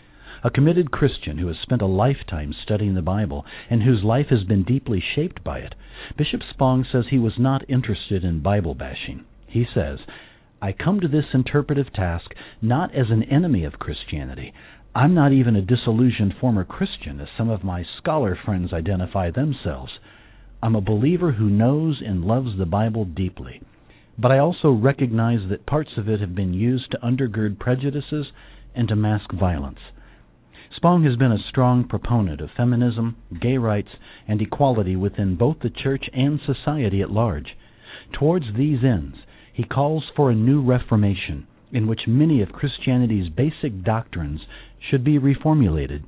Speaker 3: A committed Christian who has spent a lifetime studying the Bible and whose life has been deeply shaped by it, Bishop Spong says he was not interested in Bible bashing. He says, "I come to this interpretive task not as an enemy of Christianity. I'm not even a disillusioned former Christian, as some of my scholar friends identify themselves. I'm a believer who knows and loves the Bible deeply. But I also recognize that parts of it have been used to undergird prejudices and to mask violence." Spong has been a strong proponent of feminism, gay rights, and equality within both the church and society at large. Towards these ends, he calls for a new reformation in which many of Christianity's basic doctrines should be reformulated.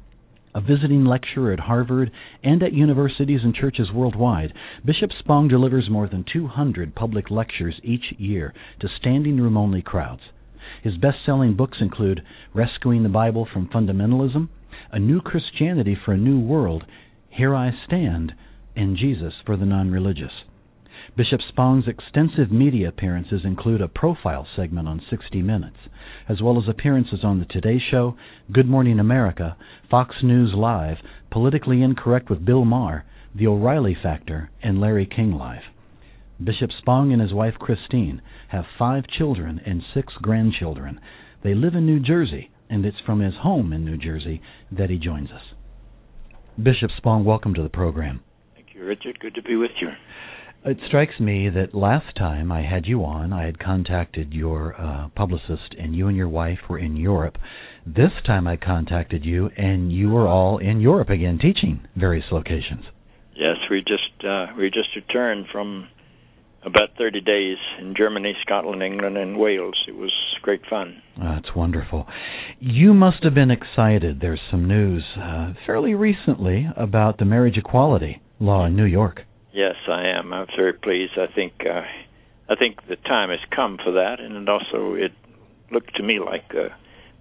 Speaker 3: A visiting lecturer at Harvard and at universities and churches worldwide, Bishop Spong delivers more than two hundred public lectures each year to standing-room-only crowds. His best-selling books include Rescuing the Bible from Fundamentalism, A New Christianity for a New World, Here I Stand, and Jesus for the Non-Religious. Bishop Spong's extensive media appearances include a profile segment on sixty minutes, as well as appearances on The Today Show, Good Morning America, Fox News Live, Politically Incorrect with Bill Maher, The O'Reilly Factor, and Larry King Live. Bishop Spong and his wife Christine have five children and six grandchildren. They live in New Jersey, and it's from his home in New Jersey that he joins us. Bishop Spong, welcome to the program.
Speaker 7: Thank you, Richard. Good to be with you.
Speaker 3: It strikes me that last time I had you on, I had contacted your uh, publicist, and you and your wife were in Europe. This time I contacted you, and you were all in Europe again, teaching various locations.
Speaker 7: Yes, we just uh, we just returned from about thirty days in Germany, Scotland, England, and Wales. It was great fun.
Speaker 3: Oh, that's wonderful. You must have been excited. There's some news uh, fairly recently about the marriage equality law in New York.
Speaker 7: Yes, I am. I'm very pleased. I think uh, I think the time has come for that, and it also it looked to me like uh,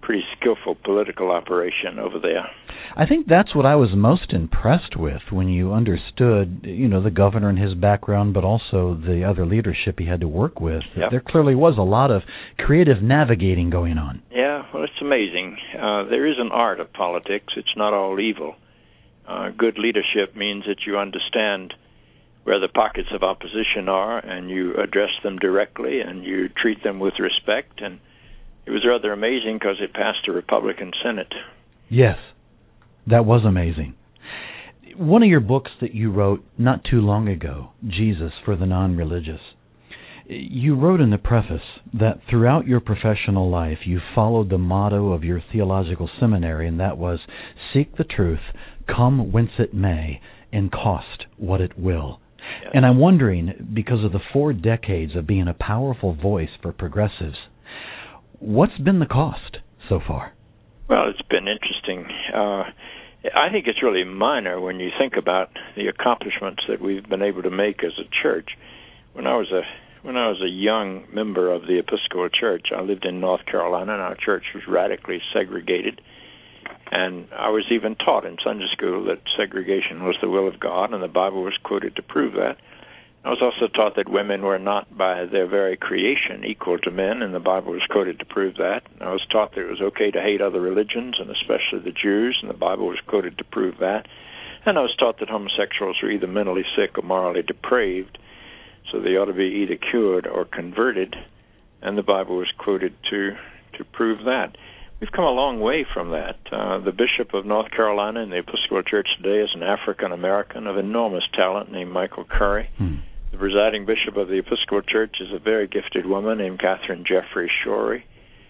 Speaker 7: pretty skillful political operation over there.
Speaker 3: I think that's what I was most impressed with when you understood, you know, the governor and his background, but also the other leadership he had to work with.
Speaker 7: Yep.
Speaker 3: There clearly was a lot of creative navigating going on.
Speaker 7: Yeah, well, it's amazing. Uh, there is an art of politics. It's not all evil. Uh, good leadership means that you understand where the pockets of opposition are, and you address them directly, and you treat them with respect. And it was rather amazing because it passed a Republican Senate.
Speaker 3: Yes, that was amazing. One of your books that you wrote not too long ago, Jesus for the Non-Religious, you wrote in the preface that throughout your professional life you followed the motto of your theological seminary, and that was, seek the truth, come whence it may, and cost what it will.
Speaker 7: Yes.
Speaker 3: And I'm wondering, because of the four decades of being a powerful voice for progressives, what's been the cost so far?
Speaker 7: Well, it's been interesting. Uh, I think it's really minor when you think about the accomplishments that we've been able to make as a church. When I was a when I was a young member of the Episcopal Church, I lived in North Carolina, and our church was radically segregated. And I was even taught in Sunday school that segregation was the will of God, and the Bible was quoted to prove that. I was also taught that women were not by their very creation equal to men, and the Bible was quoted to prove that. I was taught that it was okay to hate other religions, and especially the Jews, and the Bible was quoted to prove that. And I was taught that homosexuals were either mentally sick or morally depraved, so they ought to be either cured or converted, and the Bible was quoted to, to prove that. We've come a long way from that. Uh, the Bishop of North Carolina in the Episcopal Church today is an African-American of enormous talent named Michael Curry. Hmm. The presiding bishop of the Episcopal Church is a very gifted woman named Catherine Jeffrey Shorey.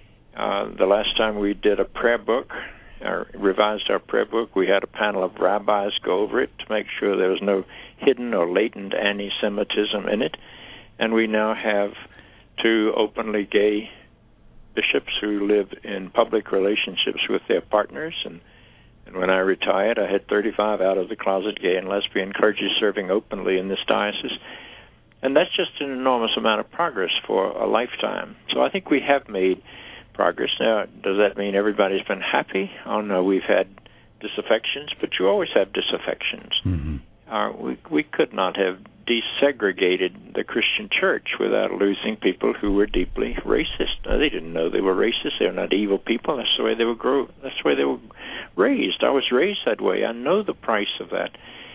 Speaker 7: Uh, the last time we did a prayer book, or revised our prayer book, we had a panel of rabbis go over it to make sure there was no hidden or latent anti-Semitism in it. And we now have two openly gay bishops who live in public relationships with their partners. And, and when I retired, I had thirty-five out of the closet gay and lesbian clergy serving openly in this diocese. And that's just an enormous amount of progress for a lifetime. So I think we have made progress. Now, does that mean everybody's been happy? Oh, no, we've had disaffections, but you always have disaffections. Mm-hmm. Uh, we, we could not have desegregated the Christian church without losing people who were deeply racist. Now, they didn't know they were racist. They were not evil people. That's the way they were grow. That's the way they were raised. I was raised that way. I know the price of that.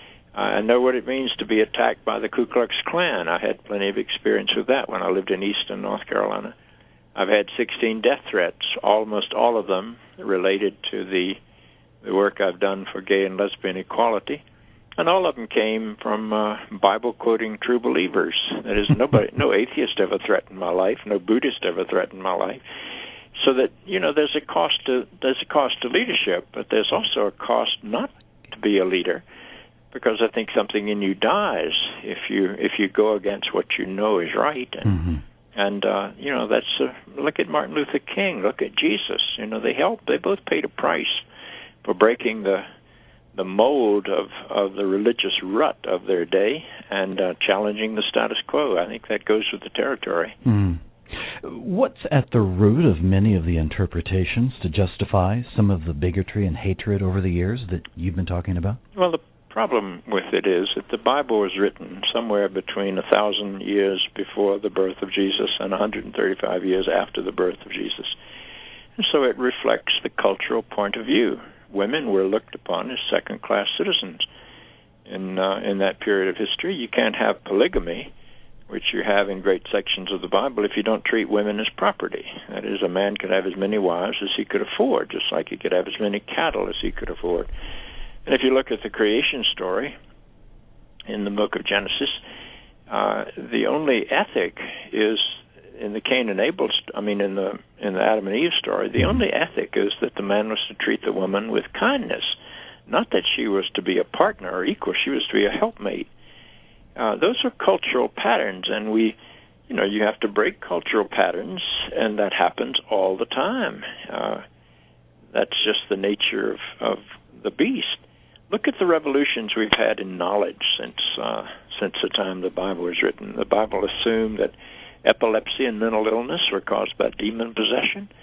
Speaker 7: I know what it means to be attacked by the Ku Klux Klan. I had plenty of experience with that when I lived in eastern North Carolina. I've had sixteen death threats, almost all of them related to the the work I've done for gay and lesbian equality. And all of them came from uh, Bible-quoting true believers. That is, nobody, no atheist ever threatened my life, no Buddhist ever threatened my life. So that, you know, there's a cost to there's a cost to leadership, but there's also a cost not to be a leader, because I think something in you dies if you if you go against what you know is right. And, mm-hmm. and uh, you know, that's uh, look at Martin Luther King, look at Jesus. You know, they helped. They both paid a price for breaking the the mold of, of the religious rut of their day and uh, challenging the status quo. I think that goes with the territory.
Speaker 3: Mm. What's at the root of many of the interpretations to justify some of the bigotry and hatred over the years that you've been talking about?
Speaker 7: Well, the problem with it is that the Bible was written somewhere between a thousand years before the birth of Jesus and one hundred thirty-five years after the birth of Jesus. And so it reflects the cultural point of view. Women were looked upon as second-class citizens in uh, in that period of history. You can't have polygamy, which you have in great sections of the Bible, if you don't treat women as property. That is, a man could have as many wives as he could afford, just like he could have as many cattle as he could afford. And if you look at the creation story in the book of Genesis, uh, the only ethic is in the Cain and Abel, st- I mean in the in the Adam and Eve story, the only ethic is that the man was to treat the woman with kindness, not that she was to be a partner or equal. She was to be a helpmate. Uh, those are cultural patterns, and we, you know, you have to break cultural patterns, and that happens all the time. Uh, that's just the nature of, of the beast. Look at the revolutions we've had in knowledge since uh, since the time the Bible was written. The Bible assumed that epilepsy and mental illness were caused by demon possession.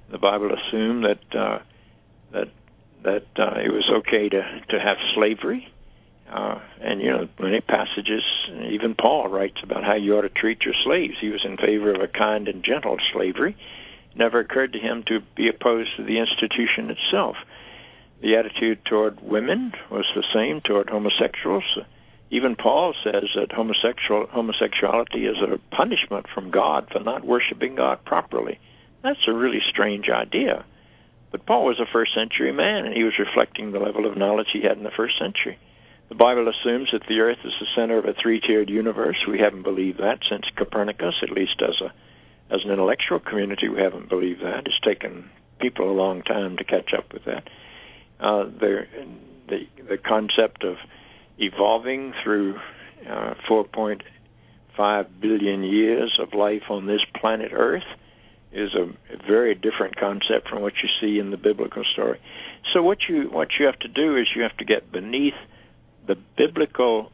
Speaker 7: the Bible assumed that uh, that that uh, it was okay to, to have slavery. Uh, and, you know, many passages, even Paul writes about how you ought to treat your slaves. He was in favor of a kind and gentle slavery. Never occurred to him to be opposed to the institution itself. The attitude toward women was the same toward homosexuals. Even Paul says that homosexual homosexuality is a punishment from God for not worshiping God properly. That's a really strange idea. But Paul was a first century man, and he was reflecting the level of knowledge he had in the first century. The Bible assumes that the earth is the center of a three-tiered universe. We haven't believed that since Copernicus, at least as a as an intellectual community, we haven't believed that. It's taken people a long time to catch up with that. Uh, the, the the concept of evolving through uh, four point five billion years of life on this planet Earth is a, a very different concept from what you see in the biblical story. So what you what you have to do is you have to get beneath the biblical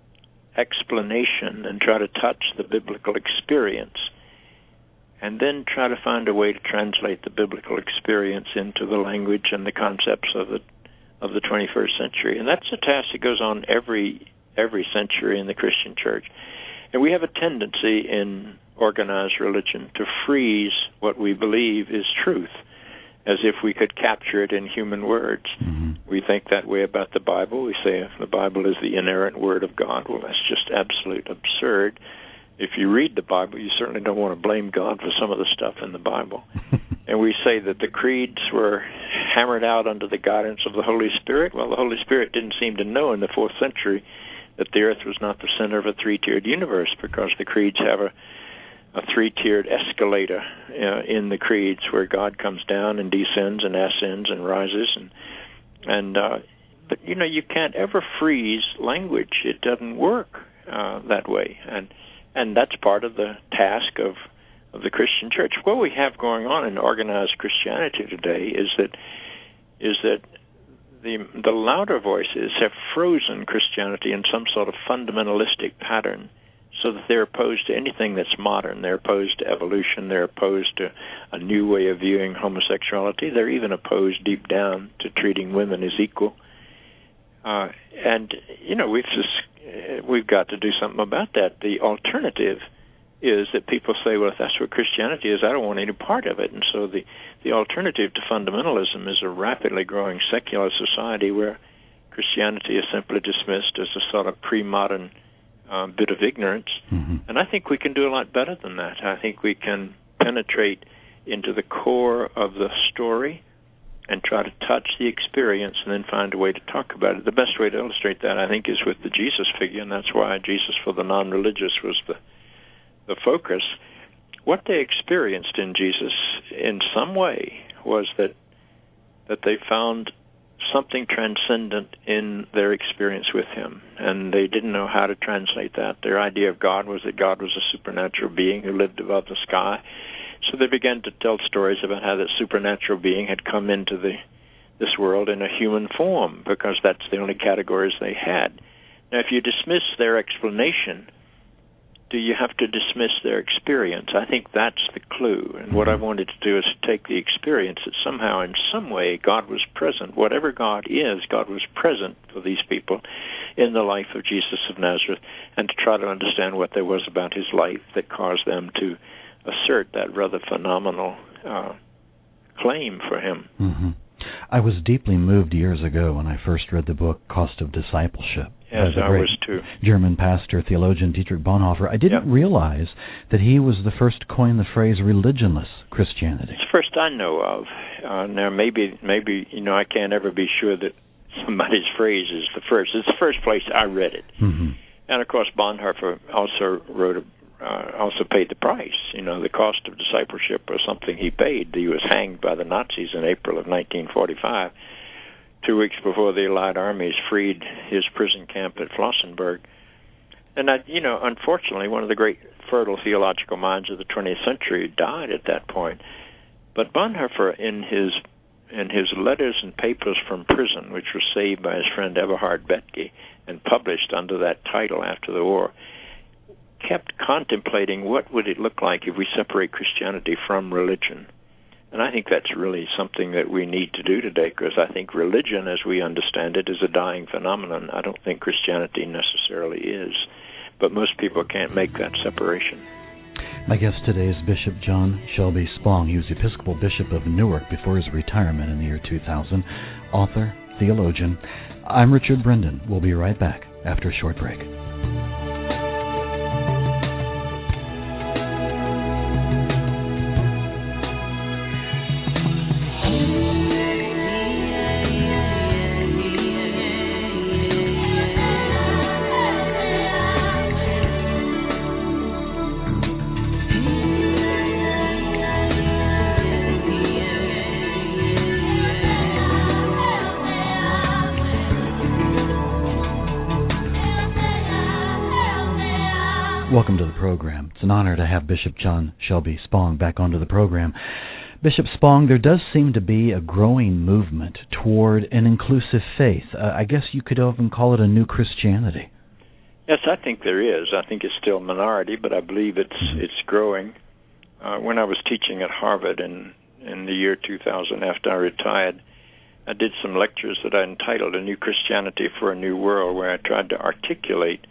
Speaker 7: explanation and try to touch the biblical experience, and then try to find a way to translate the biblical experience into the language and the concepts of the of the twenty-first century. And that's a task that goes on every every century in the Christian church. And we have a tendency in organized religion to freeze what we believe is truth, as if we could capture it in human words. Mm-hmm. We think that way about the Bible. We say the Bible is the inerrant word of God. Well, that's just absolute absurd. If you read the Bible, you certainly don't want to blame God for some of the stuff in the Bible. And we say that the creeds were hammered out under the guidance of the Holy Spirit. Well, the Holy Spirit didn't seem to know in the fourth century that the earth was not the center of a three-tiered universe, because the creeds have a a three-tiered escalator uh, in the creeds, where God comes down and descends and ascends and rises, and and uh, but you know you can't ever freeze language. It doesn't work uh, that way, and and that's part of the task of of the Christian church. What we have going on in organized Christianity today is that is that the the louder voices have frozen Christianity in some sort of fundamentalistic pattern, so that they're opposed to anything that's modern. They're opposed to evolution. They're opposed to a new way of viewing homosexuality. They're even opposed deep down to treating women as equal. Uh, and, you know, we've just, we've got to do something about that. The alternative is that people say, well, if that's what Christianity is, I don't want any part of it. And so the, the alternative to fundamentalism is a rapidly growing secular society where Christianity is simply dismissed as a sort of pre-modern Uh, bit of ignorance. Mm-hmm. And I think we can do a lot better than that. I think we can penetrate into the core of the story and try to touch the experience and then find a way to talk about it. The best way to illustrate that, I think, is with the Jesus figure, and that's why Jesus for the non-religious was the the focus. What they experienced in Jesus in some way was that that they found something transcendent in their experience with him, and they didn't know how to translate that. Their idea of God was that God was a supernatural being who lived above the sky. So they began to tell stories about how that supernatural being had come into the this world in a human form, because that's the only categories they had. Now, if you dismiss their explanation, do you have to dismiss their experience? I think that's the clue. And what I wanted to do is take the experience that somehow, in some way, God was present. Whatever God is, God was present for these people in the life of Jesus of Nazareth, and to try to understand what there was about his life that caused them to assert that rather phenomenal uh, claim for him.
Speaker 3: Mm-hmm. I was deeply moved years ago when I first read the book Cost of Discipleship.
Speaker 7: Yes, I was too.
Speaker 3: German pastor, theologian Dietrich Bonhoeffer. I didn't
Speaker 7: yep.
Speaker 3: realize that he was the first to coin the phrase religionless Christianity.
Speaker 7: It's the first I know of. Uh, now, maybe, maybe you know, I can't ever be sure that somebody's phrase is the first. It's the first place I read it. Mm-hmm. And, of course, Bonhoeffer also wrote a Uh, also paid the price. You know, the cost of discipleship was something he paid. He was hanged by the Nazis in April of nineteen forty-five, two weeks before the Allied armies freed his prison camp at Flossenburg. And, I, you know, unfortunately, one of the great fertile theological minds of the twentieth century died at that point. But Bonhoeffer, in his in his letters and papers from prison, which was saved by his friend Eberhard Bethge and published under that title after the war, kept contemplating what would it look like if we separate Christianity from religion. And I think that's really something that we need to do today, because I think religion, as we understand it, is a dying phenomenon. I don't think Christianity necessarily is, but most people can't make that separation.
Speaker 3: My guest today is Bishop John Shelby Spong. He was Episcopal Bishop of Newark before his retirement in the year two thousand, author, theologian. I'm Richard Brendan. We'll be right back after a short break. Welcome to the program. It's an honor to have Bishop John Shelby Spong back onto the program. Bishop Spong, there does seem to be a growing movement toward an inclusive faith. Uh, I guess you could even call it a new Christianity.
Speaker 7: Yes, I think there is. I think it's still a minority, but I believe it's mm-hmm. it's growing. Uh, when I was teaching at Harvard in, in the year two thousand, after I retired, I did some lectures that I entitled A New Christianity for a New World, where I tried to articulate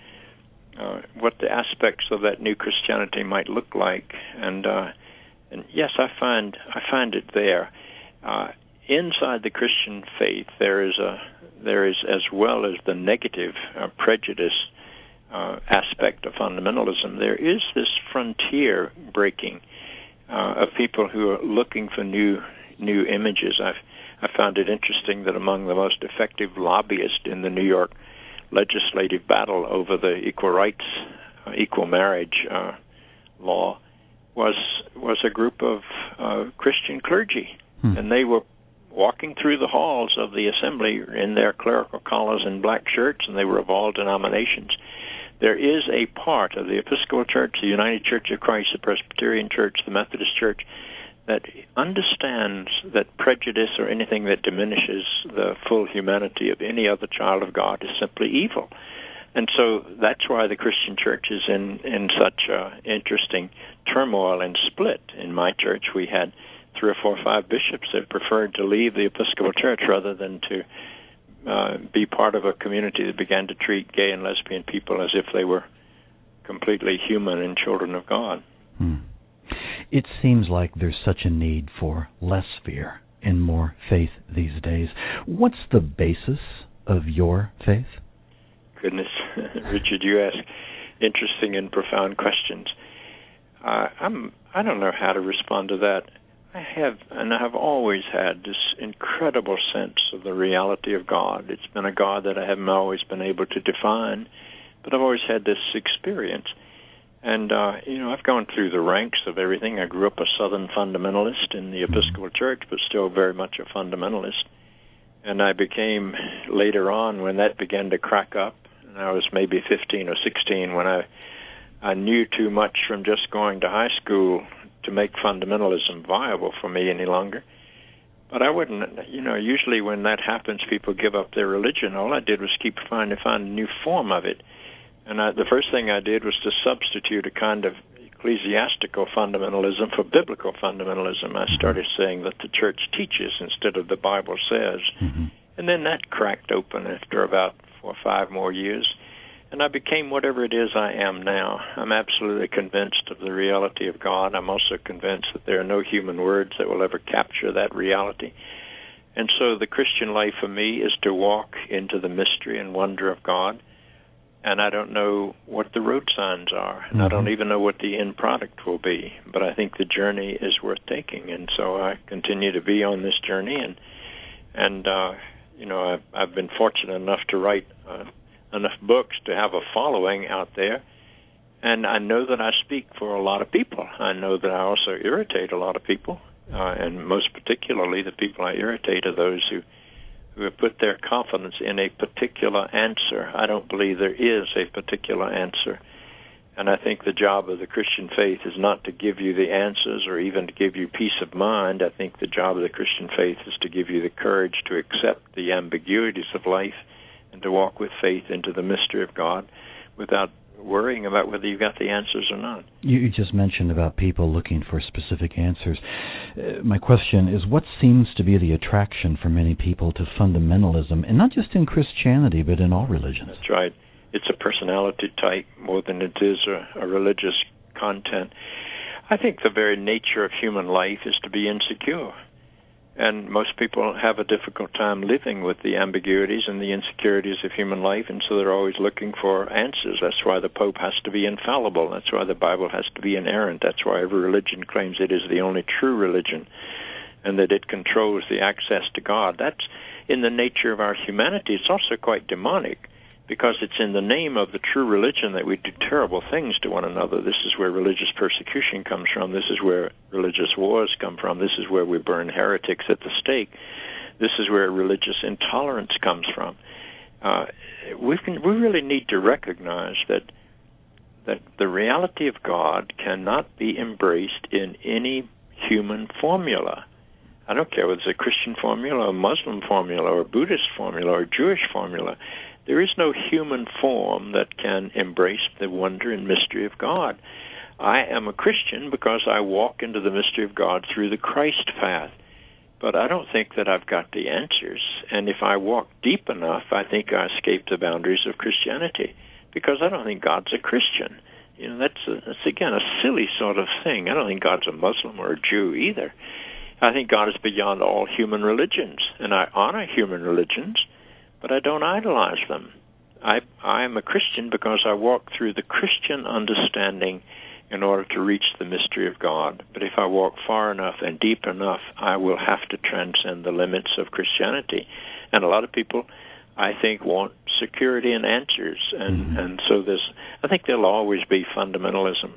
Speaker 7: Uh, what the aspects of that new Christianity might look like, and uh, and yes, I find I find it there. Uh, inside the Christian faith, there is a there is, as well as the negative uh, prejudice uh, aspect of fundamentalism, there is this frontier breaking uh, of people who are looking for new new images. I've I found it interesting that among the most effective lobbyists in the New York legislative battle over the equal rights, uh, equal marriage uh, law was was a group of uh, Christian clergy, hmm. and they were walking through the halls of the assembly in their clerical collars and black shirts, and they were of all denominations. There is a part of the Episcopal Church, the United Church of Christ, the Presbyterian Church, the Methodist Church, that understands that prejudice or anything that diminishes the full humanity of any other child of God is simply evil. And so that's why the Christian church is in, in such uh, interesting turmoil and split. In my church, we had three or four or five bishops that preferred to leave the Episcopal Church rather than to uh, be part of a community that began to treat gay and lesbian people as if they were completely human and children of God.
Speaker 3: Hmm. It seems like there's such a need for less fear and more faith these days. What's the basis of your faith?
Speaker 7: Goodness, Richard, you ask interesting and profound questions. Uh, I'm, I don't know how to respond to that. I have, and I have always had this incredible sense of the reality of God. It's been a God that I haven't always been able to define, but I've always had this experience. And, uh, you know, I've gone through the ranks of everything. I grew up a Southern fundamentalist in the Episcopal Church, but still very much a fundamentalist. And I became, later on, when that began to crack up, and I was maybe fifteen or sixteen, when I, I knew too much from just going to high school to make fundamentalism viable for me any longer. But I wouldn't, you know, usually when that happens, people give up their religion. All I did was keep trying to find a new form of it. And I, the first thing I did was to substitute a kind of ecclesiastical fundamentalism for biblical fundamentalism. I started saying that the church teaches instead of the Bible says. Mm-hmm. And then that cracked open after about four or five more years. And I became whatever it is I am now. I'm absolutely convinced of the reality of God. I'm also convinced that there are no human words that will ever capture that reality. And so the Christian life for me is to walk into the mystery and wonder of God. And I don't know what the road signs are, and mm-hmm. I don't even know what the end product will be. But I think the journey is worth taking, and so I continue to be on this journey. And and uh, you know, I've, I've been fortunate enough to write uh, enough books to have a following out there, and I know that I speak for a lot of people. I know that I also irritate a lot of people, uh, and most particularly the people I irritate are those who. who have put their confidence in a particular answer. I don't believe there is a particular answer. And I think the job of the Christian faith is not to give you the answers or even to give you peace of mind. I think the job of the Christian faith is to give you the courage to accept the ambiguities of life and to walk with faith into the mystery of God without worrying about whether you've got the answers or not.
Speaker 3: You you just mentioned about people looking for specific answers. Uh, my question is, what seems to be the attraction for many people to fundamentalism, and not just in Christianity, but in all religions?
Speaker 7: That's right. It's a personality type more than it is a, a religious content. I think the very nature of human life is to be insecure. And most people have a difficult time living with the ambiguities and the insecurities of human life, and so they're always looking for answers. That's why the Pope has to be infallible. That's why the Bible has to be inerrant. That's why every religion claims it is the only true religion and that it controls the access to God. That's in the nature of our humanity. It's also quite demonic, because it's in the name of the true religion that we do terrible things to one another. This is where religious persecution comes from. This is where religious wars come from. This is where we burn heretics at the stake. This is where religious intolerance comes from. Uh, we can, we really need to recognize that that the reality of God cannot be embraced in any human formula. I don't care whether it's a Christian formula, a Muslim formula, or a Buddhist formula, or a Jewish formula. There is no human form that can embrace the wonder and mystery of God. I am a Christian because I walk into the mystery of God through the Christ path. But I don't think that I've got the answers. And if I walk deep enough, I think I escape the boundaries of Christianity, because I don't think God's a Christian. You know, that's, a, that's again, a silly sort of thing. I don't think God's a Muslim or a Jew either. I think God is beyond all human religions, and I honor human religions, but I don't idolize them. I I am a Christian because I walk through the Christian understanding in order to reach the mystery of God. But if I walk far enough and deep enough, I will have to transcend the limits of Christianity. And a lot of people, I think, want security and answers, and, mm-hmm. and so there's, I think there'll always be fundamentalism.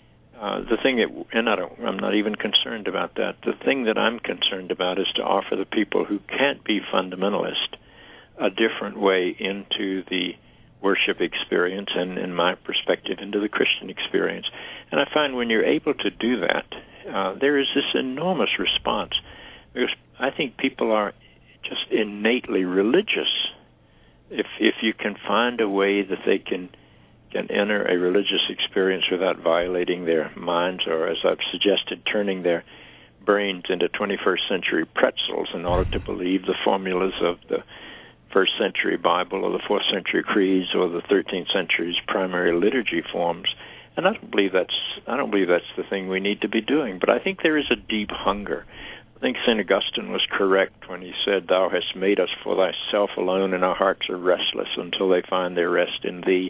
Speaker 7: Uh, the thing that, and I don't, I'm not even concerned about that. The thing that I'm concerned about is to offer the people who can't be fundamentalist a different way into the worship experience and, in my perspective, into the Christian experience. And I find when you're able to do that, uh, there is this enormous response. Because I think people are just innately religious. If if you can find a way that they can can enter a religious experience without violating their minds, or, as I've suggested, turning their brains into twenty-first century pretzels in order to believe the formulas of the first century Bible or the fourth century creeds or the thirteenth century's primary liturgy forms. And I don't believe that's I don't believe that's the thing we need to be doing. But I think there is a deep hunger. I think Saint Augustine was correct when he said, "Thou hast made us for thyself alone, and our hearts are restless until they find their rest in thee."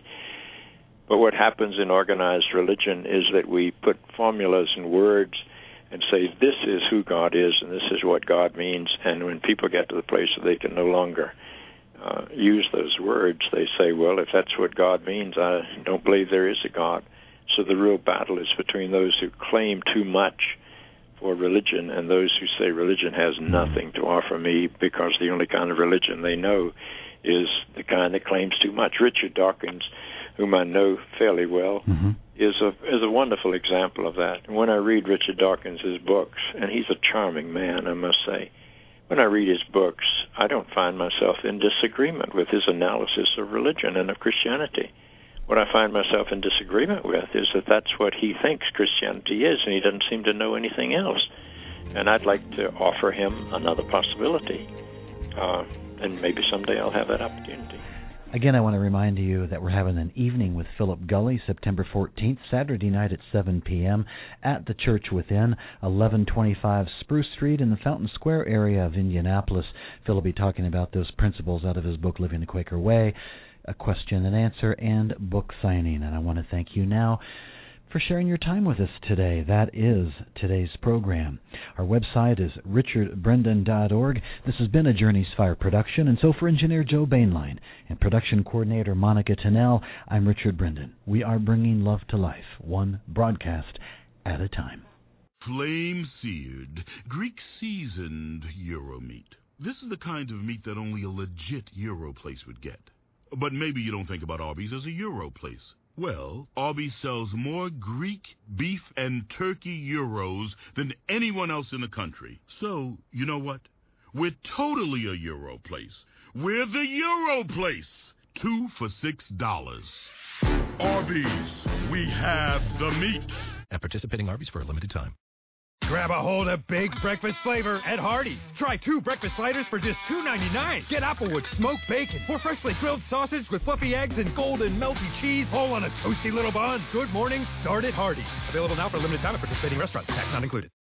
Speaker 7: But what happens in organized religion is that we put formulas and words and say, this is who God is and this is what God means. And when people get to the place where they can no longer uh, use those words, they say, well, if that's what God means, I don't believe there is a God. So the real battle is between those who claim too much for religion and those who say religion has nothing to offer me, because the only kind of religion they know is the kind that claims too much. Richard Dawkins, whom I know fairly well, mm-hmm. is a is a wonderful example of that. And when I read Richard Dawkins' books, and he's a charming man, I must say, when I read his books, I don't find myself in disagreement with his analysis of religion and of Christianity. What I find myself in disagreement with is that that's what he thinks Christianity is, and he doesn't seem to know anything else. And I'd like to offer him another possibility, uh, and maybe someday I'll have that opportunity.
Speaker 3: Again, I want to remind you that we're having an evening with Philip Gulley, September fourteenth, Saturday night at seven p.m. at the Church Within, eleven twenty-five Spruce Street in the Fountain Square area of Indianapolis. Phil will be talking about those principles out of his book, Living the Quaker Way, a question and answer, and book signing. And I want to thank you now for sharing your time with us today. That is today's program. Our website is richard brendan dot org. This has been a Journeys Fire production, and so for engineer Joe Bainline and production coordinator Monica Tennell, I'm Richard Brendan. We are bringing love to life, one broadcast at a time.
Speaker 8: Flame-seared, Greek-seasoned Euro meat. This is the kind of meat that only a legit Euro place would get. But maybe you don't think about Arby's as a Euro place. Well, Arby's sells more Greek, beef, and turkey Euros than anyone else in the country. So, you know what? We're totally a Euro place. We're the Euro place. Two for six dollars. Arby's, we have the meat.
Speaker 9: At participating Arby's for a limited time.
Speaker 10: Grab a hold of big breakfast flavor at Hardee's. Try two breakfast sliders for just two ninety-nine. Get Applewood smoked bacon or freshly grilled sausage with fluffy eggs and golden melty cheese, all on a toasty little bun. Good morning, start at Hardee's. Available now for a limited time at participating restaurants. Tax not included.